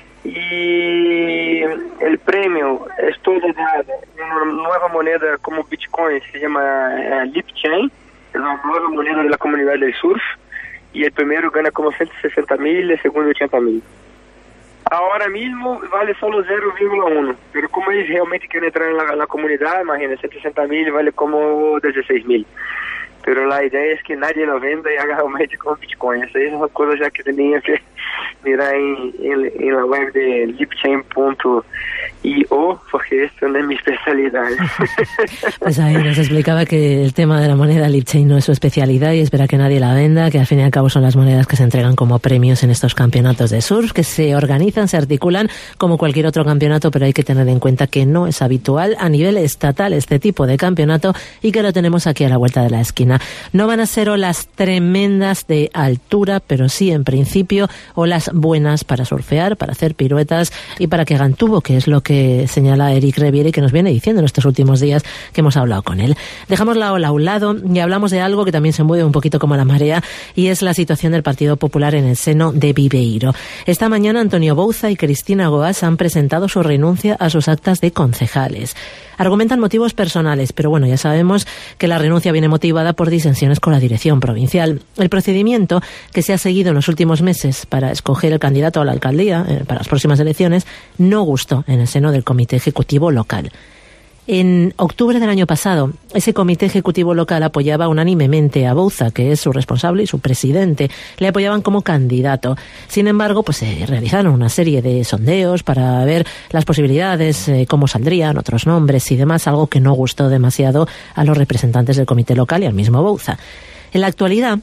Y el premio es todo dado una nueva moneda como Bitcoin, se llama eh, Lip Chain, es una nueva moneda de la comunidad del surf, y el primero gana como ciento sesenta mil, el segundo ochenta mil. Ahora mismo vale solo cero coma uno, pero como ellos realmente quieren entrar en la, en la comunidad, imagínense, ciento sesenta mil vale como dieciséis mil. Pero la idea es que nadie lo venda y haga realmente con Bitcoin. Esa es una cosa ya que tenía que mirar en, en, en la web de lipchain punto i o, porque esto no es mi especialidad. Pues ahí nos explicaba que el tema de la moneda Lipchain no es su especialidad y espera que nadie la venda, que al fin y al cabo son las monedas que se entregan como premios en estos campeonatos de surf, que se organizan, se articulan como cualquier otro campeonato, pero hay que tener en cuenta que no es habitual a nivel estatal este tipo de campeonato y que lo tenemos aquí a la vuelta de la esquina. No van a ser olas tremendas de altura, pero sí en principio olas buenas para surfear, para hacer piruetas y para que hagan tubo, que es lo que que señala Eric Reviere y que nos viene diciendo en estos últimos días que hemos hablado con él. Dejamos la ola a un lado y hablamos de algo que también se mueve un poquito como la marea, y es la situación del Partido Popular en el seno de Viveiro. Esta mañana Antonio Bouza y Cristina Goas han presentado su renuncia a sus actas de concejales. Argumentan motivos personales, pero bueno, ya sabemos que la renuncia viene motivada por disensiones con la dirección provincial. El procedimiento que se ha seguido en los últimos meses para escoger el candidato a la alcaldía eh, para las próximas elecciones no gustó en el seno del Comité Ejecutivo Local. En octubre del año pasado, ese comité ejecutivo local apoyaba unánimemente a Bouza, que es su responsable y su presidente. Le apoyaban como candidato. Sin embargo, pues se realizaron una serie de sondeos para ver las posibilidades, eh, cómo saldrían otros nombres y demás, algo que no gustó demasiado a los representantes del comité local y al mismo Bouza. En la actualidad,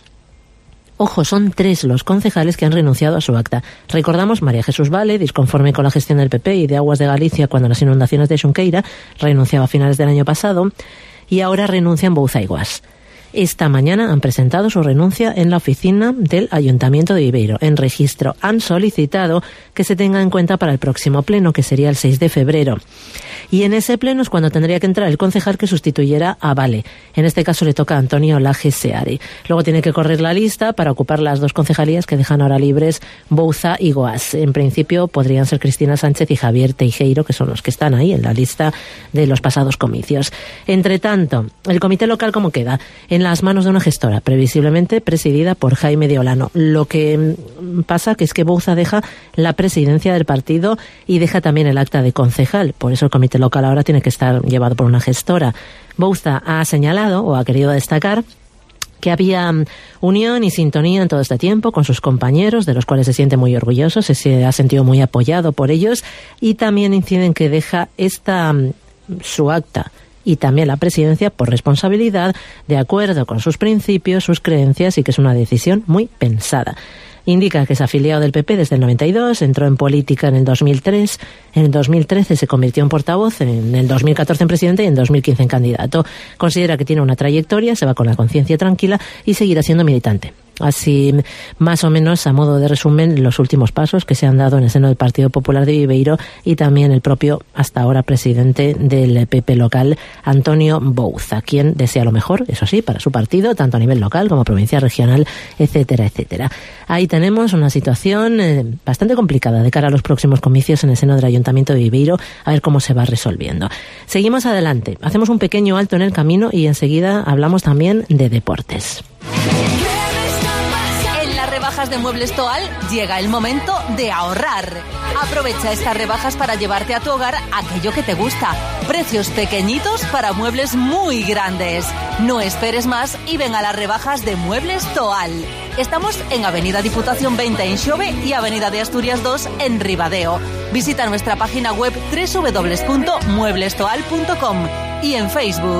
ojo, son tres los concejales que han renunciado a su acta. Recordamos, María Jesús Vale, disconforme con la gestión del P P y de Aguas de Galicia cuando las inundaciones de Xunqueira, renunciaba a finales del año pasado, y ahora renuncian Bouza y Goas. Esta mañana han presentado su renuncia en la oficina del Ayuntamiento de Viveiro. En registro han solicitado que se tenga en cuenta para el próximo pleno, que sería el seis de febrero. Y en ese pleno es cuando tendría que entrar el concejal que sustituyera a Vale. En este caso le toca a Antonio Laje Seare. Luego tiene que correr la lista para ocupar las dos concejalías que dejan ahora libres Bouza y Goas. En principio podrían ser Cristina Sánchez y Javier Teijeiro, que son los que están ahí en la lista de los pasados comicios. Entre tanto, ¿el comité local cómo queda? En las manos de una gestora, previsiblemente presidida por Jaime de Olano. Lo que pasa que es que Bouza deja la presidencia del partido y deja también el acta de concejal. Por eso el comité local ahora tiene que estar llevado por una gestora. Bouza ha señalado o ha querido destacar que había unión y sintonía en todo este tiempo con sus compañeros, de los cuales se siente muy orgulloso, se, se ha sentido muy apoyado por ellos, y también inciden que deja esta su acta y también la presidencia por responsabilidad, de acuerdo con sus principios, sus creencias, y que es una decisión muy pensada. Indica que es afiliado del P P desde el noventa y dos, entró en política en el dos mil tres, en el dos mil trece se convirtió en portavoz, en el dos mil catorce en presidente y en dos mil quince en candidato. Considera que tiene una trayectoria, se va con la conciencia tranquila y seguirá siendo militante. Así, más o menos, a modo de resumen, los últimos pasos que se han dado en el seno del Partido Popular de Viveiro y también el propio, hasta ahora, presidente del P P local, Antonio Bouza, quien desea lo mejor, eso sí, para su partido, tanto a nivel local como provincial, regional, etcétera, etcétera. Ahí tenemos una situación eh, bastante complicada de cara a los próximos comicios en el seno del Ayuntamiento de Viveiro, a ver cómo se va resolviendo. Seguimos adelante, hacemos un pequeño alto en el camino y enseguida hablamos también de deportes. Rebajas de Muebles Toal, llega el momento de ahorrar. Aprovecha estas rebajas para llevarte a tu hogar aquello que te gusta. Precios pequeñitos para muebles muy grandes. No esperes más y ven a las rebajas de Muebles Toal. Estamos en Avenida Diputación veinte en Xove y Avenida de Asturias dos en Ribadeo. Visita nuestra página web doble u doble u doble u punto muebles toal punto com y en Facebook.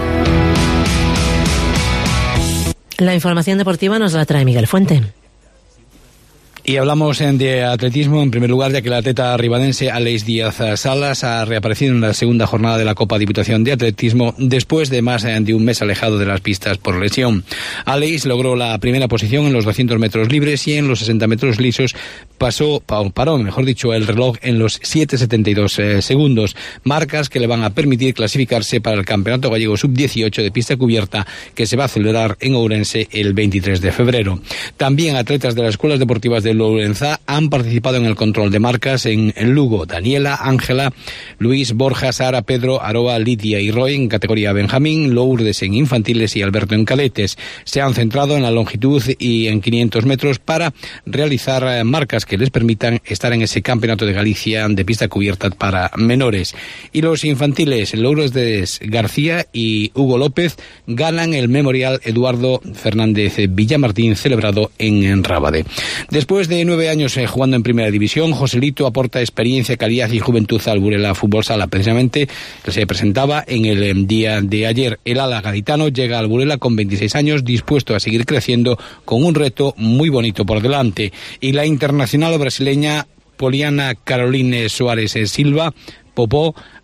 La información deportiva nos la trae Miguel Fuente. Y hablamos de atletismo, en primer lugar, ya que el atleta ribadense Aleix Díaz Salas ha reaparecido en la segunda jornada de la Copa Diputación de Atletismo después de más de un mes alejado de las pistas por lesión. Aleix logró la primera posición en los doscientos metros libres y en los sesenta metros lisos pasó, paró, mejor dicho, el reloj en los siete setenta y dos eh, segundos, marcas que le van a permitir clasificarse para el Campeonato Gallego sub dieciocho de pista cubierta que se va a celebrar en Ourense el veintitrés de febrero. También atletas de las escuelas deportivas de Lourenzá han participado en el control de marcas en Lugo: Daniela, Ángela, Luis, Borja, Sara, Pedro, Aroa, Lidia y Roy en categoría Benjamín, Lourdes en infantiles y Alberto en cadetes. Se han centrado en la longitud y en quinientos metros para realizar marcas que les permitan estar en ese Campeonato de Galicia de pista cubierta para menores. Y los infantiles, Lourdes García y Hugo López, ganan el Memorial Eduardo Fernández Villamartín celebrado en Rábade. Después de nueve años eh, jugando en Primera División, Joselito aporta experiencia, calidad y juventud al Burela Fútbol Sala. Precisamente que se presentaba en el eh, día de ayer. El ala gaditano llega al Burela con veintiséis años, dispuesto a seguir creciendo con un reto muy bonito por delante. Y la internacional brasileña Poliana Caroline Suárez Silva, Popó,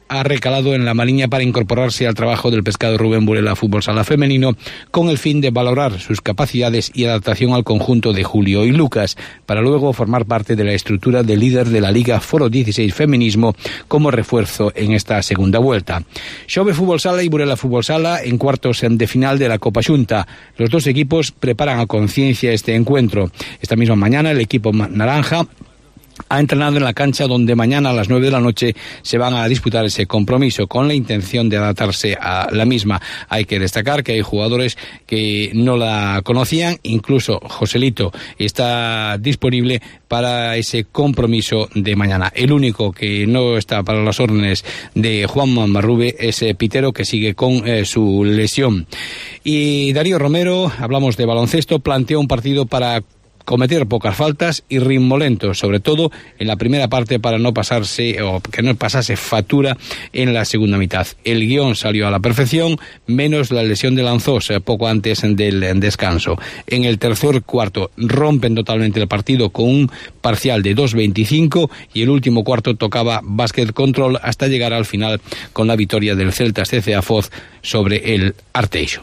ha recalado en la Mariña para incorporarse al trabajo del pescado Rubén Burela Fútbol Sala Femenino con el fin de valorar sus capacidades y adaptación al conjunto de Julio y Lucas, para luego formar parte de la estructura de líder de la Liga Foro dieciséis Feminismo como refuerzo en esta segunda vuelta. Xove Fútbol Sala y Burela Fútbol Sala en cuartos de final de la Copa Xunta. Los dos equipos preparan a conciencia este encuentro. Esta misma mañana el equipo naranja ha entrenado en la cancha donde mañana a las nueve de la noche se van a disputar ese compromiso con la intención de adaptarse a la misma. Hay que destacar que hay jugadores que no la conocían, incluso Joselito está disponible para ese compromiso de mañana. El único que no está para las órdenes de Juan Marrube es Pitero, que sigue con eh, su lesión. Y Darío Romero, hablamos de baloncesto, planteó un partido para cometer pocas faltas y ritmo lento, sobre todo en la primera parte, para no pasarse o que no pasase factura en la segunda mitad. El guión salió a la perfección, menos la lesión de Lanzós poco antes del descanso. En el tercer cuarto rompen totalmente el partido con un parcial de dos veinticinco y el último cuarto tocaba básquet control hasta llegar al final con la victoria del Celtas C C A Foz sobre el Arteixo.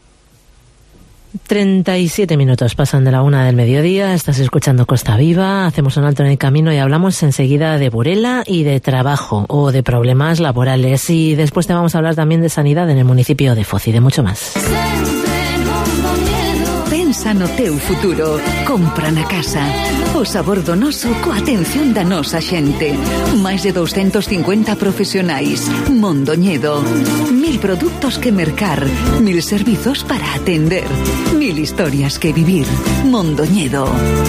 treinta y siete minutos pasan de la una del mediodía, estás escuchando Costa Viva, hacemos un alto en el camino y hablamos enseguida de Burela y de trabajo o de problemas laborales, y después te vamos a hablar también de sanidad en el municipio de Foz y de mucho más. Pensa no teu futuro, compra na casa. O sabor do noso coa atención da nosa xente. Máis de doscientos cincuenta profesionais. Mondoñedo. Mil produtos que mercar. Mil servizos para atender. Mil historias que vivir. Mondoñedo.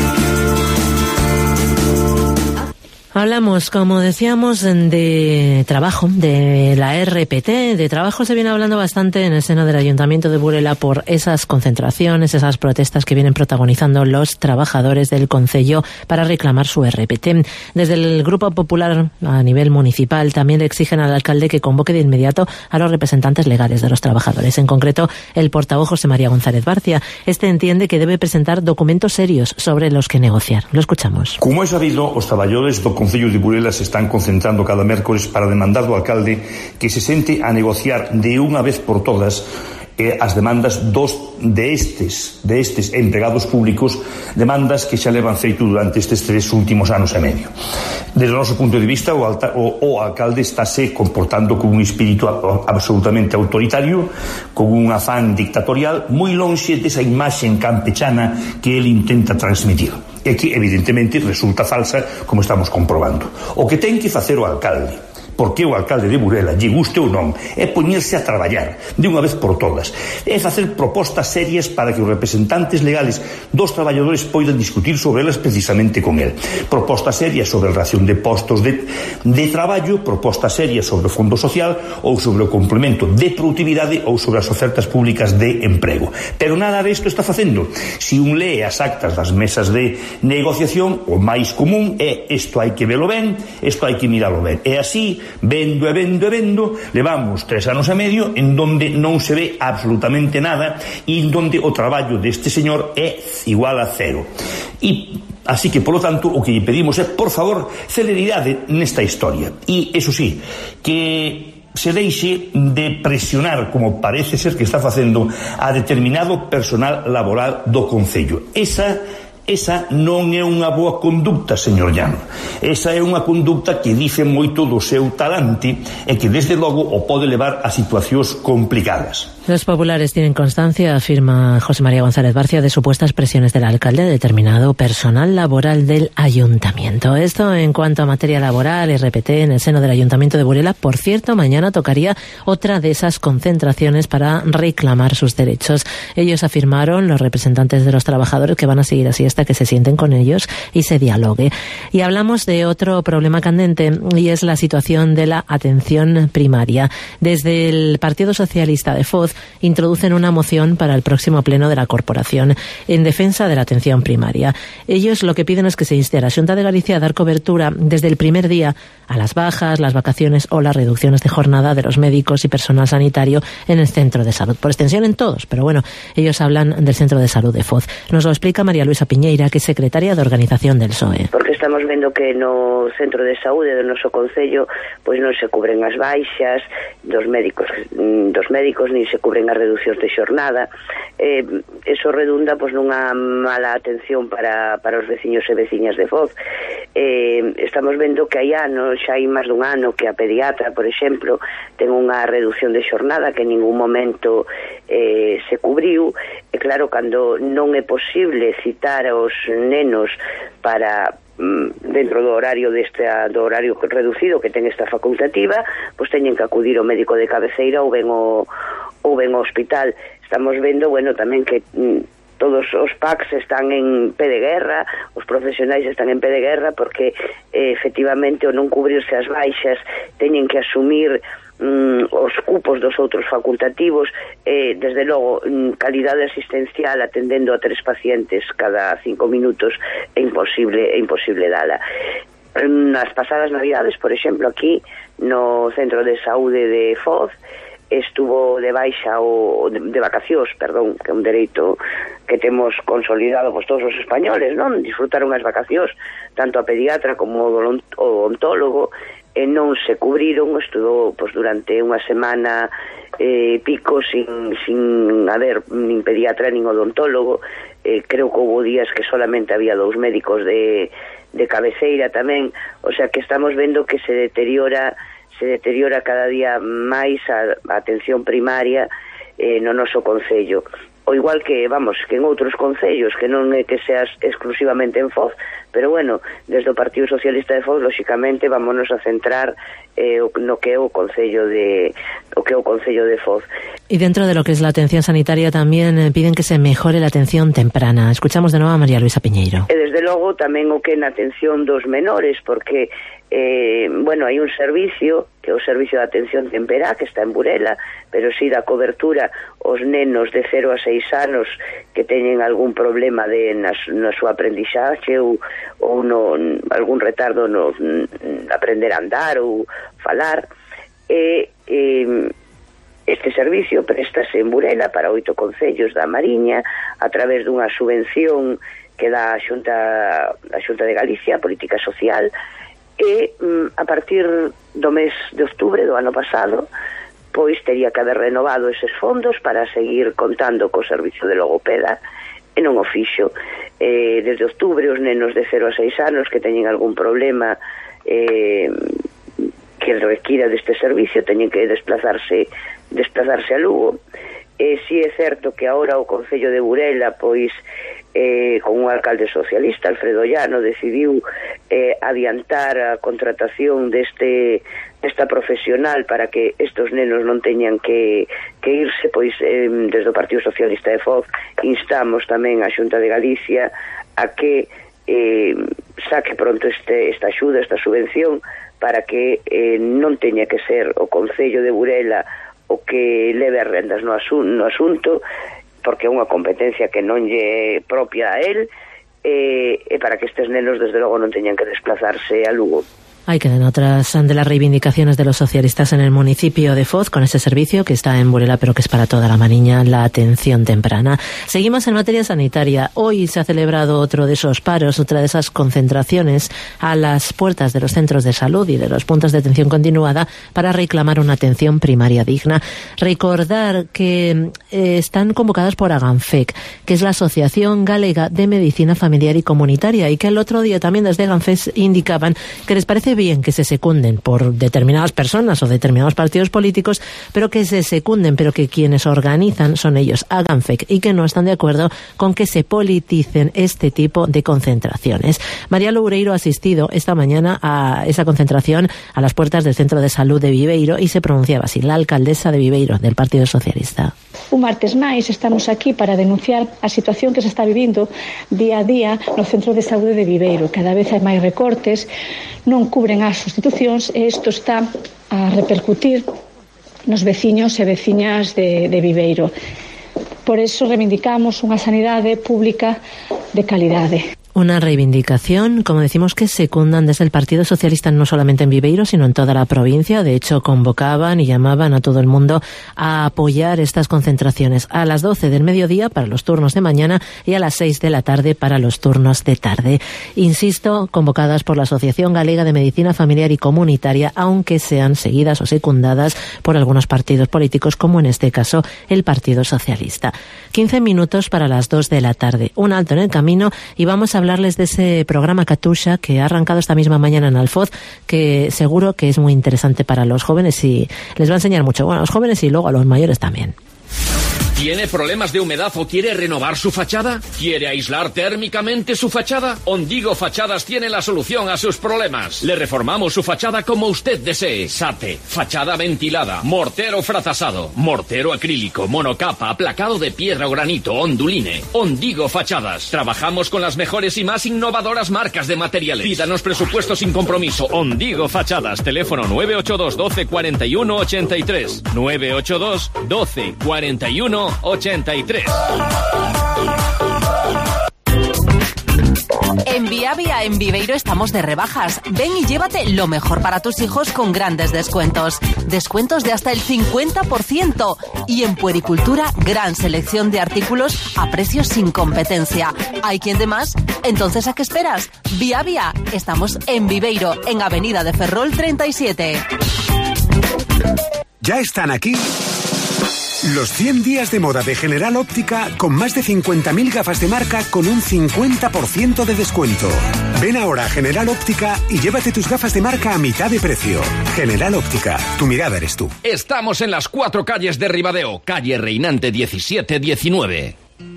Hablamos, como decíamos, de trabajo, de la R P T. De trabajo se viene hablando bastante en el seno del Ayuntamiento de Burela por esas concentraciones, esas protestas que vienen protagonizando los trabajadores del concello para reclamar su R P T. Desde el Grupo Popular a nivel municipal también le exigen al alcalde que convoque de inmediato a los representantes legales de los trabajadores. En concreto, el portavoz José María González Barcia. Este entiende que debe presentar documentos serios sobre los que negociar. Lo escuchamos. Como é sabido, os traballadores do Concello de Burela se están concentrando cada mércores para demandar do alcalde que se sente a negociar de unha vez por todas eh, as demandas dos de estes, de estes empregados públicos, demandas que xa levan feito durante estes tres últimos anos e medio. Desde o noso punto de vista, o, alta, o, o alcalde estáse comportando con un espírito absolutamente autoritario, con un afán dictatorial, moi lonxe desa imaxe campechana que ele intenta transmitir, e que evidentemente resulta falsa, como estamos comprobando. O que ten que facer o alcalde, porque o alcalde de Burela, lle guste ou non, é poñerse a traballar de unha vez por todas, é facer propostas serias para que os representantes legales dos traballadores poidan discutir sobre elas precisamente con el. Propostas serias sobre a ración de postos de, de traballo, propostas serias sobre o fondo social ou sobre o complemento de produtividade ou sobre as ofertas públicas de emprego. Pero nada disto está facendo. Si un lee as actas das mesas de negociación, o máis común é isto hai que velo ben, isto hai que miralo ben. E así, vendo e vendo e vendo, levamos tres anos e medio en donde non se ve absolutamente nada e en donde o traballo deste señor é igual a cero. E así que, polo tanto, o que lle pedimos é, por favor, celeridade nesta historia. E, eso sí, que se deixe de presionar, como parece ser que está facendo, a determinado personal laboral do Concello. Esa Esa non é unha boa conducta, señor Llano. Esa é unha conducta que dice moito do seu talante e que desde logo o pode levar a situacións complicadas. Los populares tienen constancia, afirma José María González Barcia, de supuestas presiones del alcalde a determinado personal laboral del ayuntamiento. Esto en cuanto a materia laboral, R P T en el seno del Ayuntamiento de Burela. Por cierto, mañana tocaría otra de esas concentraciones para reclamar sus derechos. Ellos afirmaron, los representantes de los trabajadores, que van a seguir así hasta que se sienten con ellos y se dialogue. Y hablamos de otro problema candente, y es la situación de la atención primaria. Desde el Partido Socialista de Foz Foz introducen una moción para el próximo pleno de la corporación en defensa de la atención primaria. Ellos lo que piden es que se inste a la Xunta de Galicia a dar cobertura desde el primer día a las bajas, las vacaciones o las reducciones de jornada de los médicos y personal sanitario en el centro de salud. Por extensión en todos, pero bueno, ellos hablan del centro de salud de Foz. Nos lo explica María Luisa Piñeira, que é secretaria de organización del S O E. Porque estamos vendo que no centro de saúde do noso concello pois non se cubren as baixas dos médicos, dos médicos nin se cubren as reducións de xornada. Eh, eso redunda pois nunha mala atención para, para os veciños e veciñas de Foz. Eh, estamos vendo que hai anos, xa hai máis dun ano, que a pediatra, por exemplo, ten unha reducción de xornada que en ningún momento eh, se cubriu. E claro, cando non é posible citar aos nenos para dentro do horario deste do horario reducido que ten esta facultativa, pois teñen que acudir ao médico de cabeceira ou ben ao ou ben ao hospital. Estamos vendo, bueno, tamén que mm, todos os P A Cs están en pé de guerra, os profesionais están en pé de guerra porque eh, efectivamente ao non cubrirse as baixas teñen que asumir Mm, os cupos dos outros facultativos, eh, desde logo mm, calidade asistencial atendendo a tres pacientes cada cinco minutos é imposible, é imposible dala. Nas pasadas navidades, por exemplo, aquí no centro de saúde de Foz estuvo de baixa o de vacacións, perdón, que é un dereito que temos consolidado pois todos os españoles, non? Disfrutaron as vacacións tanto a pediatra como o odontólogo, e non se cubriron, estuvo pois durante unha semana eh, pico sin, sin haber nin pediatra nin odontólogo. Eh, creo que houve días que solamente había dous médicos de, de cabeceira tamén, o sea que estamos vendo que se deteriora se deteriora cada día máis a, a atención primaria eh, no noso concello. O igual que, vamos, que en outros concellos, que non é que seas exclusivamente en Foz, pero bueno, desde o Partido Socialista de Foz, lóxicamente, vámonos a centrar eh, no que é o concello de o que é o concello de Foz. Y dentro de lo que es la atención sanitaria también eh, piden que se mejore la atención temprana. Escuchamos de nuevo a María Luisa Piñeiro. E desde logo tamén o que é na atención dos menores, porque Eh, bueno, hai un servicio que é o Servicio de Atención Temperá, que está en Burela, pero si dá cobertura aos nenos de cero a seis anos que teñen algún problema de, na, na súa aprendixaxe ou, ou no, algún retardo no aprender a andar ou falar. E, eh, este servicio préstase en Burela para oito concellos da Mariña a través dunha subvención que dá a Xunta, a Xunta de Galicia, a Política Social. E a partir do mes de outubro do ano pasado pois tería que haber renovado eses fondos para seguir contando co servicio de logopeda e non o fixo. Eh, desde outubro os nenos de cero a seis anos que teñen algún problema eh, que requira deste servicio teñen que desplazarse desplazarse a Lugo. E si é certo que agora o Concello de Burela pois Eh, con un alcalde socialista, Alfredo Llano, decidiu eh, adiantar a contratación deste desta profesional para que estos nenos non teñan que, que irse, pois eh, desde o Partido Socialista de Foz instamos tamén a Xunta de Galicia a que eh, saque pronto este, esta axuda, esta subvención, para que eh, non teña que ser o Concello de Burela o que leve as rendas no, asun no asunto, porque é unha competencia que non lle propia a él, e, e para que estes nenos desde logo non teñan que desplazarse a Lugo. Ahí quedan otras de las reivindicaciones de los socialistas en el municipio de Foz con ese servicio que está en Burela pero que es para toda la Mariña, la atención temprana. Seguimos en materia sanitaria. Hoy se ha celebrado otro de esos paros, otra de esas concentraciones a las puertas de los centros de salud y de los puntos de atención continuada para reclamar una atención primaria digna. Recordar que eh, están convocadas por AGANFEC, que es la Asociación Galega de Medicina Familiar y Comunitaria, y que el otro día también desde AGANFEC indicaban que les parece bien que se secunden por determinadas personas o determinados partidos políticos, pero que se secunden, pero que quienes organizan son ellos, AGANFEC, y que no están de acuerdo con que se politicen este tipo de concentraciones. María Loureiro ha asistido esta mañana a esa concentración a las puertas del Centro de Salud de Viveiro y se pronunciaba así, la alcaldesa de Viveiro, del Partido Socialista. Un martes máis estamos aquí para denunciar a situación que se está vivindo día a día no Centro de Saúde de Viveiro. Cada vez hai máis recortes, non cubren as sustitucións e isto está a repercutir nos veciños e veciñas de, de Viveiro. Por eso reivindicamos unha sanidade pública de calidade. Una reivindicación, como decimos, que secundan desde el Partido Socialista no solamente en Viveiro, sino en toda la provincia. De hecho, convocaban y llamaban a todo el mundo a apoyar estas concentraciones a las doce del mediodía para los turnos de mañana y a las seis de la tarde para los turnos de tarde. Insisto, convocadas por la Asociación Galega de Medicina Familiar y Comunitaria, aunque sean seguidas o secundadas por algunos partidos políticos, como en este caso el Partido Socialista. quince minutos para las dos de la tarde. Un alto en el camino y vamos a hablarles de ese programa Katusha que ha arrancado esta misma mañana en Alfoz, que seguro que es muy interesante para los jóvenes y les va a enseñar mucho. Bueno, a los jóvenes y luego a los mayores también. ¿Tiene problemas de humedad o quiere renovar su fachada? ¿Quiere aislar térmicamente su fachada? Ondigo Fachadas tiene la solución a sus problemas. Le reformamos su fachada como usted desee. SATE, fachada ventilada, mortero frazasado, mortero acrílico, monocapa, aplacado de piedra o granito, onduline. Ondigo Fachadas. Trabajamos con las mejores y más innovadoras marcas de materiales. Pídanos presupuesto sin compromiso. Ondigo Fachadas. Teléfono nueve ocho dos, doce, cuarenta y uno, ochenta y tres. nueve ocho dos, doce, cuarenta y uno, ochenta y tres. En Viavia, en Viveiro, estamos de rebajas. Ven y llévate lo mejor para tus hijos con grandes descuentos. Descuentos de hasta el cincuenta por ciento. Y en puericultura, gran selección de artículos a precios sin competencia. ¿Hay quien de más? Entonces, ¿a qué esperas? Viavia, estamos en Viveiro, en Avenida de Ferrol treinta y siete. Ya están aquí los cien días de moda de General Óptica, con más de cincuenta mil gafas de marca con un cincuenta por ciento de descuento. Ven ahora a General Óptica y llévate tus gafas de marca a mitad de precio. General Óptica, tu mirada eres tú. Estamos en las cuatro calles de Ribadeo, calle Reinante diecisiete diecinueve.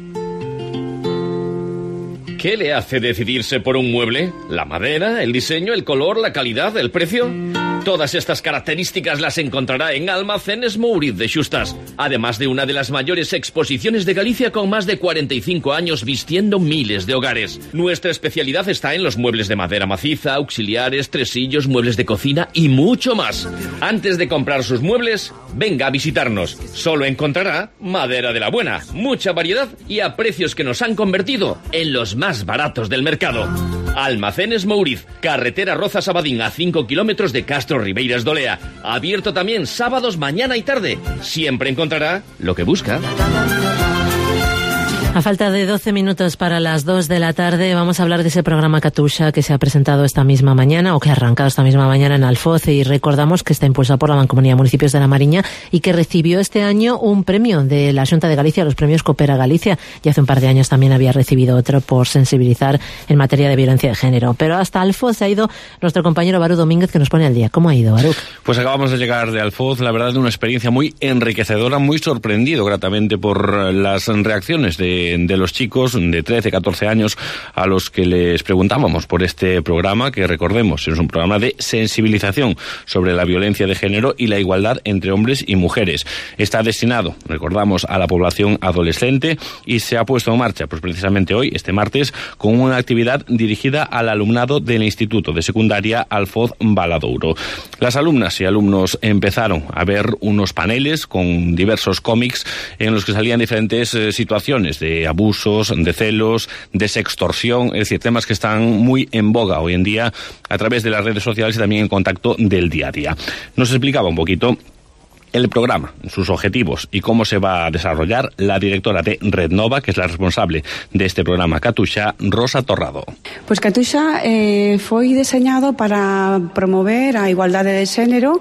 ¿Qué le hace decidirse por un mueble? ¿La madera, el diseño, el color, la calidad, el precio? Todas estas características las encontrará en Almacenes Mouriz de Xustas, además de una de las mayores exposiciones de Galicia con más de cuarenta y cinco años vistiendo miles de hogares. Nuestra especialidad está en los muebles de madera maciza, auxiliares, tresillos, muebles de cocina y mucho más. Antes de comprar sus muebles, venga a visitarnos. Solo encontrará madera de la buena, mucha variedad y a precios que nos han convertido en los más baratos del mercado. Almacenes Mouriz, carretera Rozas-Abadín, a cinco kilómetros de Castro Ribeiras Dolea. Abierto también sábados, mañana y tarde. Siempre encontrará lo que busca. A falta de doce minutos para las dos de la tarde, vamos a hablar de ese programa Katusha que se ha presentado esta misma mañana, o que ha arrancado esta misma mañana en Alfoz, y recordamos que está impulsado por la Mancomunidad de Municipios de la Mariña y que recibió este año un premio de la Xunta de Galicia, los premios Coopera Galicia, y hace un par de años también había recibido otro por sensibilizar en materia de violencia de género. Pero hasta Alfoz se ha ido nuestro compañero Barú Domínguez, que nos pone al día. ¿Cómo ha ido, Barú? Pues acabamos de llegar de Alfoz, la verdad, de una experiencia muy enriquecedora, muy sorprendido gratamente por las reacciones de, de los chicos de trece, catorce años a los que les preguntábamos por este programa, que recordemos, es un programa de sensibilización sobre la violencia de género y la igualdad entre hombres y mujeres. Está destinado, recordamos, a la población adolescente y se ha puesto en marcha, pues precisamente hoy, este martes, con una actividad dirigida al alumnado del Instituto de Secundaria Alfoz Valadouro. Las alumnas y alumnos empezaron a ver unos paneles con diversos cómics en los que salían diferentes eh, situaciones de abuso, de celos, de sextorsión, es decir, temas que están muy en boga hoy en día a través de las redes sociales y también en contacto del día a día. Nos explicaba un poquito el programa, sus objetivos y cómo se va a desarrollar la directora de Red Nova, que es la responsable de este programa Katusha, Rosa Torrado. Pues Katusha eh, foi deseñado para promover a igualdade de xénero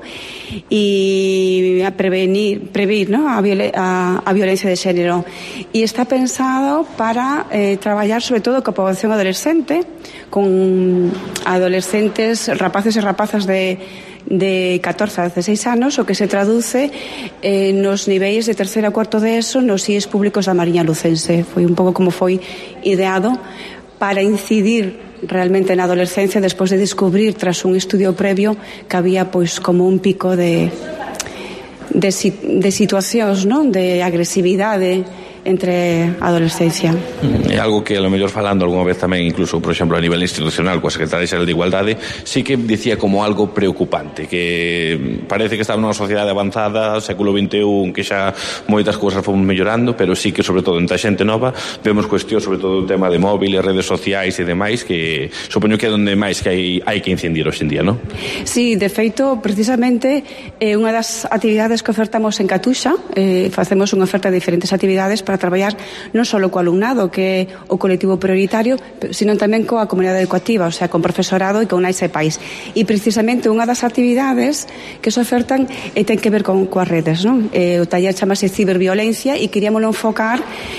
e a prevenir, previr, ¿no? a, viol a, a violencia de xénero. E está pensado para eh, traballar sobre todo coa poboación adolescente, con adolescentes, rapaces e rapazas de de catorce a dieciséis anos, o que se traduce eh, nos niveis de terceiro a cuarto de ESO nos I E S públicos da Mariña Lucense. Foi un pouco como foi ideado para incidir realmente na adolescencia, despois de descubrir, tras un estudio previo, que había pois como un pico de de, de situacións, non, de agresividade entre a adolescencia. É algo que a lo mellor falando algunha vez tamén incluso, por exemplo, a nivel institucional coa Secretaria Xeral de Igualdade, sí que dicía como algo preocupante, que parece que estamos nunha sociedade avanzada, século vinte e un, que xa moitas cousas fomos mellorando, pero sí que sobre todo entre a xente nova vemos cuestión sobre todo o tema de móviles, redes sociais e demais, que supoño que é onde máis que hai, hai que incidir hoxe en día, non? Sí, de feito, precisamente é unha das actividades que ofertamos en Catuxa, eh, facemos unha oferta de diferentes actividades para traballar non só co alumnado, que é o colectivo prioritario, sino tamén coa comunidade educativa, o sea, con profesorado e con nais e pais. E precisamente unha das actividades que se ofertan e ten que ver con coas redes, non? Eh, o taller chamase ciberviolencia e queríamoslo enfocar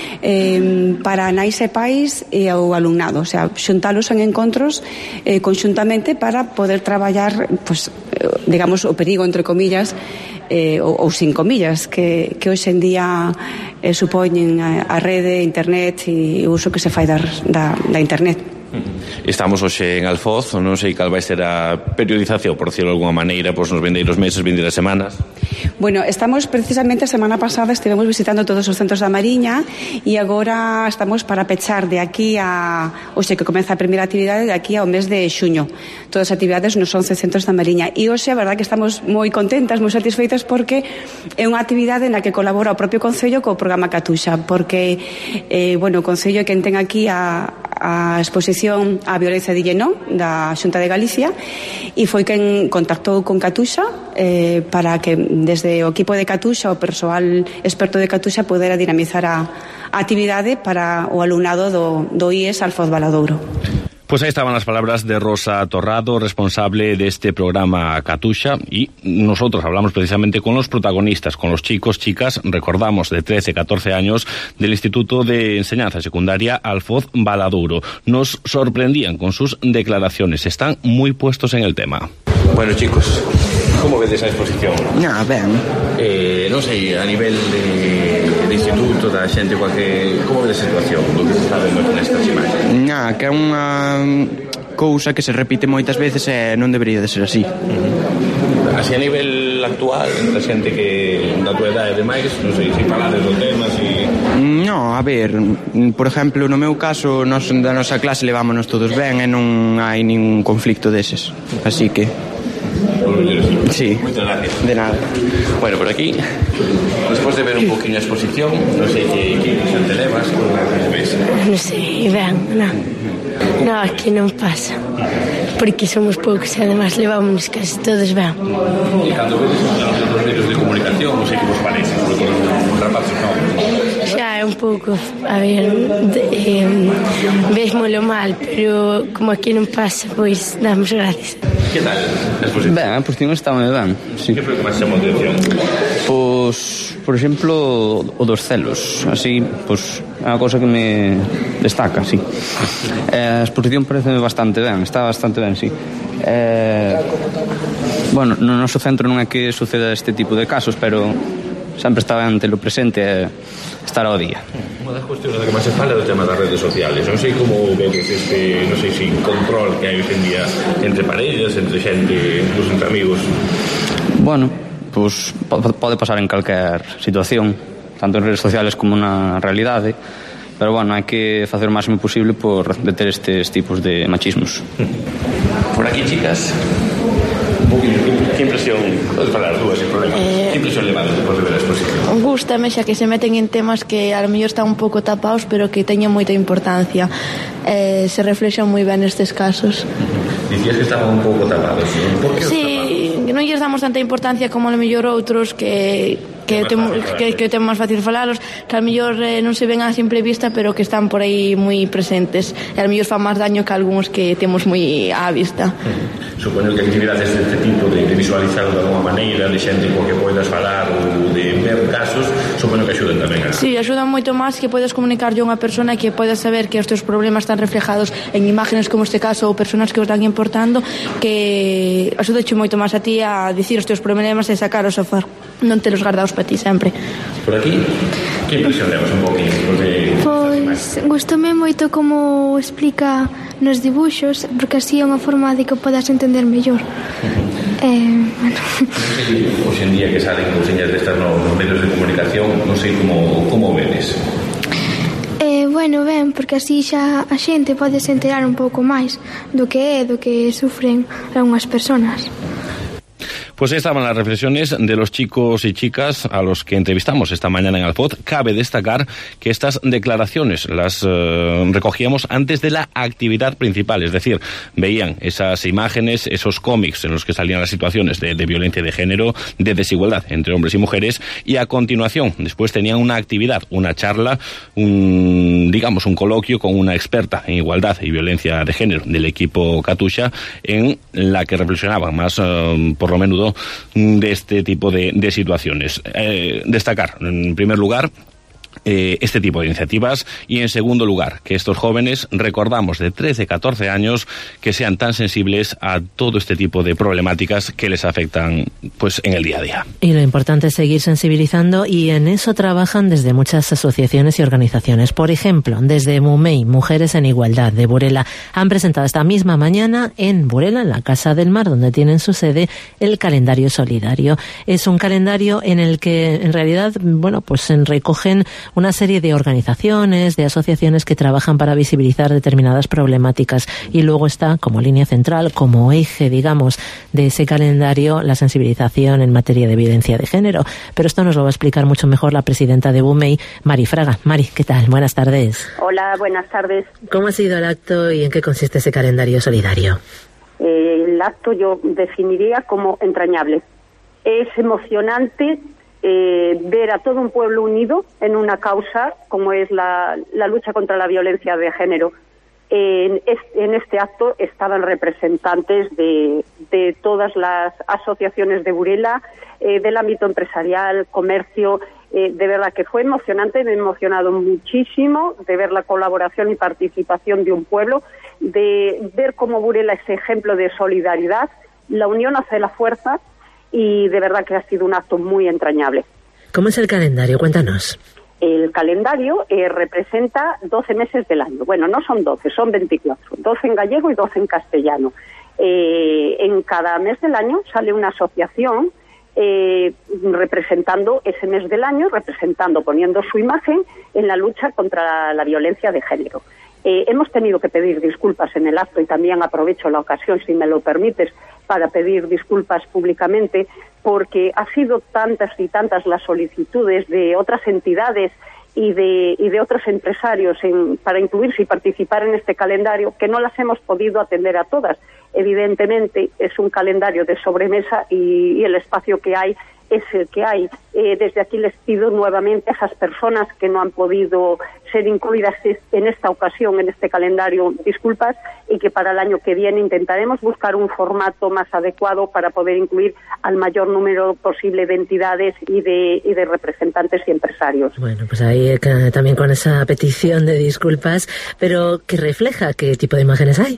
eh, para nais e pais e ao alumnado, o sea, xuntalos en encontros eh, conxuntamente para poder traballar, pues, digamos, o perigo, entre comillas, eh, ou, ou sin comillas, que, que hoxe en día eh, supoñen a, a rede, internet e o uso que se fai da, da, da internet. Estamos hoxe en Alfoz, non sei cal vai ser a periodización, por decirlo de alguma maneira, pois nos vindeiros meses, vindeiras semanas. Bueno, estamos precisamente a semana pasada estivemos visitando todos os centros da Mariña e agora estamos para pechar de aquí a, hoxe que comeza a primeira actividade, de aquí ao mes de xuño. Todas as actividades nos once centros da Mariña e hoxe a verdad que estamos moi contentas, moi satisfeitas porque é unha actividade na que colabora o propio Concello co programa Catuxa, porque eh, bueno, o Concello é quen ten aquí a a exposición á violencia de Llenó da Xunta de Galicia e foi quen contactou con Catuxa eh, para que desde o equipo de Catuxa, o persoal experto de Catuxa, pudera dinamizar a, a actividade para o alumnado do, do I E S Alfoz Valadouro. Pues ahí estaban las palabras de Rosa Torrado, responsable de este programa Catuxa, y nosotros hablamos precisamente con los protagonistas, con los chicos, chicas, recordamos, de trece a catorce años, del Instituto de Enseñanza Secundaria Alfoz Valadouro. Nos sorprendían con sus declaraciones, están muy puestos en el tema. Bueno, chicos, ¿cómo ves esa exposición? No, ben. Eh, non sei, a nivel de, de instituto, da xente, cualque, como ves a situación do que se está vendo nestas imaxes? No, que é unha cousa que se repite moitas veces e non debería de ser así. Uh-huh. Así a nivel actual, entre a xente que da tua edade e demais, non sei, se falades do tema, si... No, a ver, por exemplo, no meu caso, nos, da nosa clase levámonos todos ben e non hai ningún conflicto deses, así que... Sí. Muchas gracias. De nada. Bueno, por aquí, después de ver un poquinho a exposición, non sei que, que impresión te levas, como ves? Non sei, ben, non. Non, aquí non pasa. Porque somos poucos e además levámonos casi todos ben. E cando vedes os medios de comunicación, non sei que vos parece, sobre todo os rapazos novos. Xa é un pouco, a ver, eh, vesmolo mal, pero como aquí non pasa, pois damos gracias. Que tal a exposición? Ben, a exposición está moi ben, sí. Que foi que máis chamou a atención? Pois, por exemplo, o dos celos, así, pois, é unha cousa que me destaca, sí. Eh, a exposición parece bastante ben, está bastante ben, sí. Eh, bueno, no noso centro non é que suceda este tipo de casos, pero sempre está ben telo presente e estar ao día. Unha das cuestións da que máis se fala é o tema das redes sociales. Non sei como vedes este, non sei se control que hai hoxe en día entre parellas, entre xente, incluso entre amigos. Bueno, pues pode pasar en calquer situación, tanto en redes sociales como na realidade, pero bueno, hai que facer o máximo posible por deter estes tipos de machismos. Por aquí, chicas, un poquinho, que impresión, podes falar dúas sin problema, eh, que impresión levades depois de ver a exposición? Gústame xa que se meten en temas que a lo mellor están un pouco tapados, pero que teñen moita importancia. Eh, se reflexan moi ben nestes casos. Dicías que estaban un pouco tapados, non? Por que os sí, tapados? Non lles damos tanta importancia como a lo mellor outros que que temos que, que temos máis fácil falalos, que a lo mellor eh, non se ven a simple vista, pero que están por aí moi presentes. E a lo mellor fan máis daño que algúns que temos moi á vista. Uh-huh. Supoño que actividades deste tipo de, de visualizar de alguma maneira, de xente coa que poidas falar ou de ver casos, supoño que axuden tamén a... Sí, axudan moito máis que podes comunicarlle a unha persona que podes saber que os teus problemas están reflejados en imágenes como este caso ou personas que os dan importando, que axudache moito máis a ti a dicir os teus problemas e sacaros ao far, non te los guardaos para ti sempre. Por aquí, que impresión levas un poquinho? Pois gustoume moito como explica nos dibuxos, porque así é unha forma de que podas entender mellor. Uh-huh. eh, bueno. Hoxe en día que salen cousiñas destas nos medios de comunicación, non sei como, como vedes. no ben, porque así xa a xente pode se enterar un pouco máis do que é, do que sufren algunhas persoas. Pues ahí estaban las reflexiones de los chicos y chicas a los que entrevistamos esta mañana en Alfoz. Cabe destacar que estas declaraciones las eh, recogíamos antes de la actividad principal, es decir, veían esas imágenes, esos cómics en los que salían las situaciones de, de violencia de género, de desigualdad entre hombres y mujeres, y a continuación, después tenían una actividad, una charla, un, digamos, un coloquio con una experta en igualdad y violencia de género del equipo Katusha, en la que reflexionaban más, eh, por lo menudo, de este tipo de, de situaciones. Eh, destacar, en primer lugar, Eh, este tipo de iniciativas, y en segundo lugar, que estos jóvenes, recordamos, de trece, catorce años, que sean tan sensibles a todo este tipo de problemáticas que les afectan pues en el día a día. Y lo importante es seguir sensibilizando, y en eso trabajan desde muchas asociaciones y organizaciones. Por ejemplo, desde MUMEI, Mujeres en Igualdad de Burela, han presentado esta misma mañana en Burela, en la Casa del Mar, donde tienen su sede, el calendario solidario. Es un calendario en el que en realidad, bueno, pues se recogen una serie de organizaciones, de asociaciones que trabajan para visibilizar determinadas problemáticas, y luego está como línea central, como eje, digamos, de ese calendario, la sensibilización en materia de violencia de género. Pero esto nos lo va a explicar mucho mejor la presidenta de BUMEI, Mari Fraga. Mari, ¿qué tal? Buenas tardes. Hola, buenas tardes. ¿Cómo ha sido el acto y en qué consiste ese calendario solidario? Eh, el acto yo definiría como entrañable. Es emocionante Eh, ver a todo un pueblo unido en una causa como es la, la lucha contra la violencia de género. Eh, en, este, en este acto estaban representantes de, de todas las asociaciones de Burela, eh, del ámbito empresarial, comercio. Eh, de verdad que fue emocionante, me he emocionado muchísimo de ver la colaboración y participación de un pueblo, de ver cómo Burela es ejemplo de solidaridad. La unión hace la fuerza. Y de verdad que ha sido un acto muy entrañable. ¿Cómo es el calendario? Cuéntanos. El calendario eh, representa doce meses del año. Bueno, no son doce, son veinticuatro. doce en gallego y doce en castellano. Eh, en cada mes del año sale una asociación eh, representando ese mes del año, representando, poniendo su imagen en la lucha contra la, la violencia de género. Eh, hemos tenido que pedir disculpas en el acto, y también aprovecho la ocasión, si me lo permites, para pedir disculpas públicamente, porque ha sido tantas y tantas las solicitudes de otras entidades y de, y de otros empresarios en, para incluirse y participar en este calendario, que no las hemos podido atender a todas. Evidentemente es un calendario de sobremesa, y, y el espacio que hay es el que hay. Eh, desde aquí les pido nuevamente a esas personas que no han podido ser incluidas en esta ocasión, en este calendario, disculpas, y que para el año que viene intentaremos buscar un formato más adecuado para poder incluir al mayor número posible de entidades y de, y de representantes y empresarios. Bueno, pues ahí eh, también con esa petición de disculpas, pero ¿qué refleja? ¿Qué tipo de imágenes hay?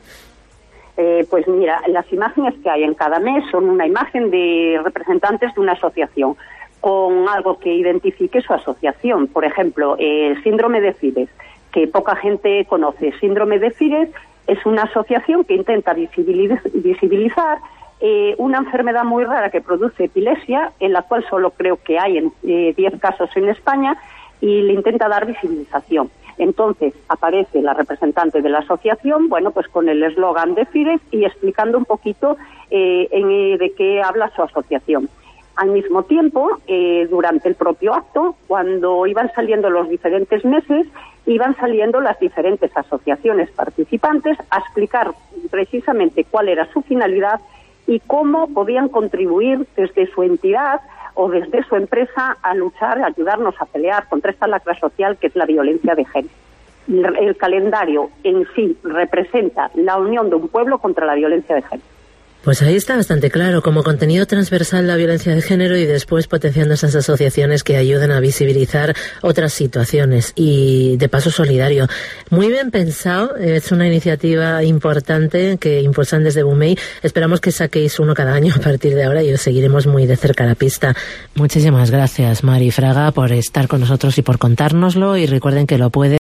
Eh, pues mira, las imágenes que hay en cada mes son una imagen de representantes de una asociación con algo que identifique su asociación. Por ejemplo, eh, el síndrome de Fires, que poca gente conoce. Síndrome de Fires es una asociación que intenta visibiliz- visibilizar eh, una enfermedad muy rara que produce epilepsia, en la cual solo creo que hay en eh, diez casos en España, y le intenta dar visibilización. Entonces aparece la representante de la asociación, bueno, pues con el eslogan de Fires y explicando un poquito eh, en, eh, de qué habla su asociación. Al mismo tiempo, eh, durante el propio acto, cuando iban saliendo los diferentes meses, iban saliendo las diferentes asociaciones participantes a explicar precisamente cuál era su finalidad y cómo podían contribuir desde su entidad o desde su empresa a luchar, a ayudarnos a pelear contra esta lacra social que es la violencia de género. El calendario en sí representa la unión de un pueblo contra la violencia de género. Pues ahí está bastante claro, como contenido transversal la violencia de género, y después potenciando esas asociaciones que ayudan a visibilizar otras situaciones, y de paso solidario. Muy bien pensado, es una iniciativa importante que impulsan desde BUMEI. Esperamos que saquéis uno cada año a partir de ahora y os seguiremos muy de cerca la pista. Muchísimas gracias, Mari Fraga, por estar con nosotros y por contárnoslo, y recuerden que lo pueden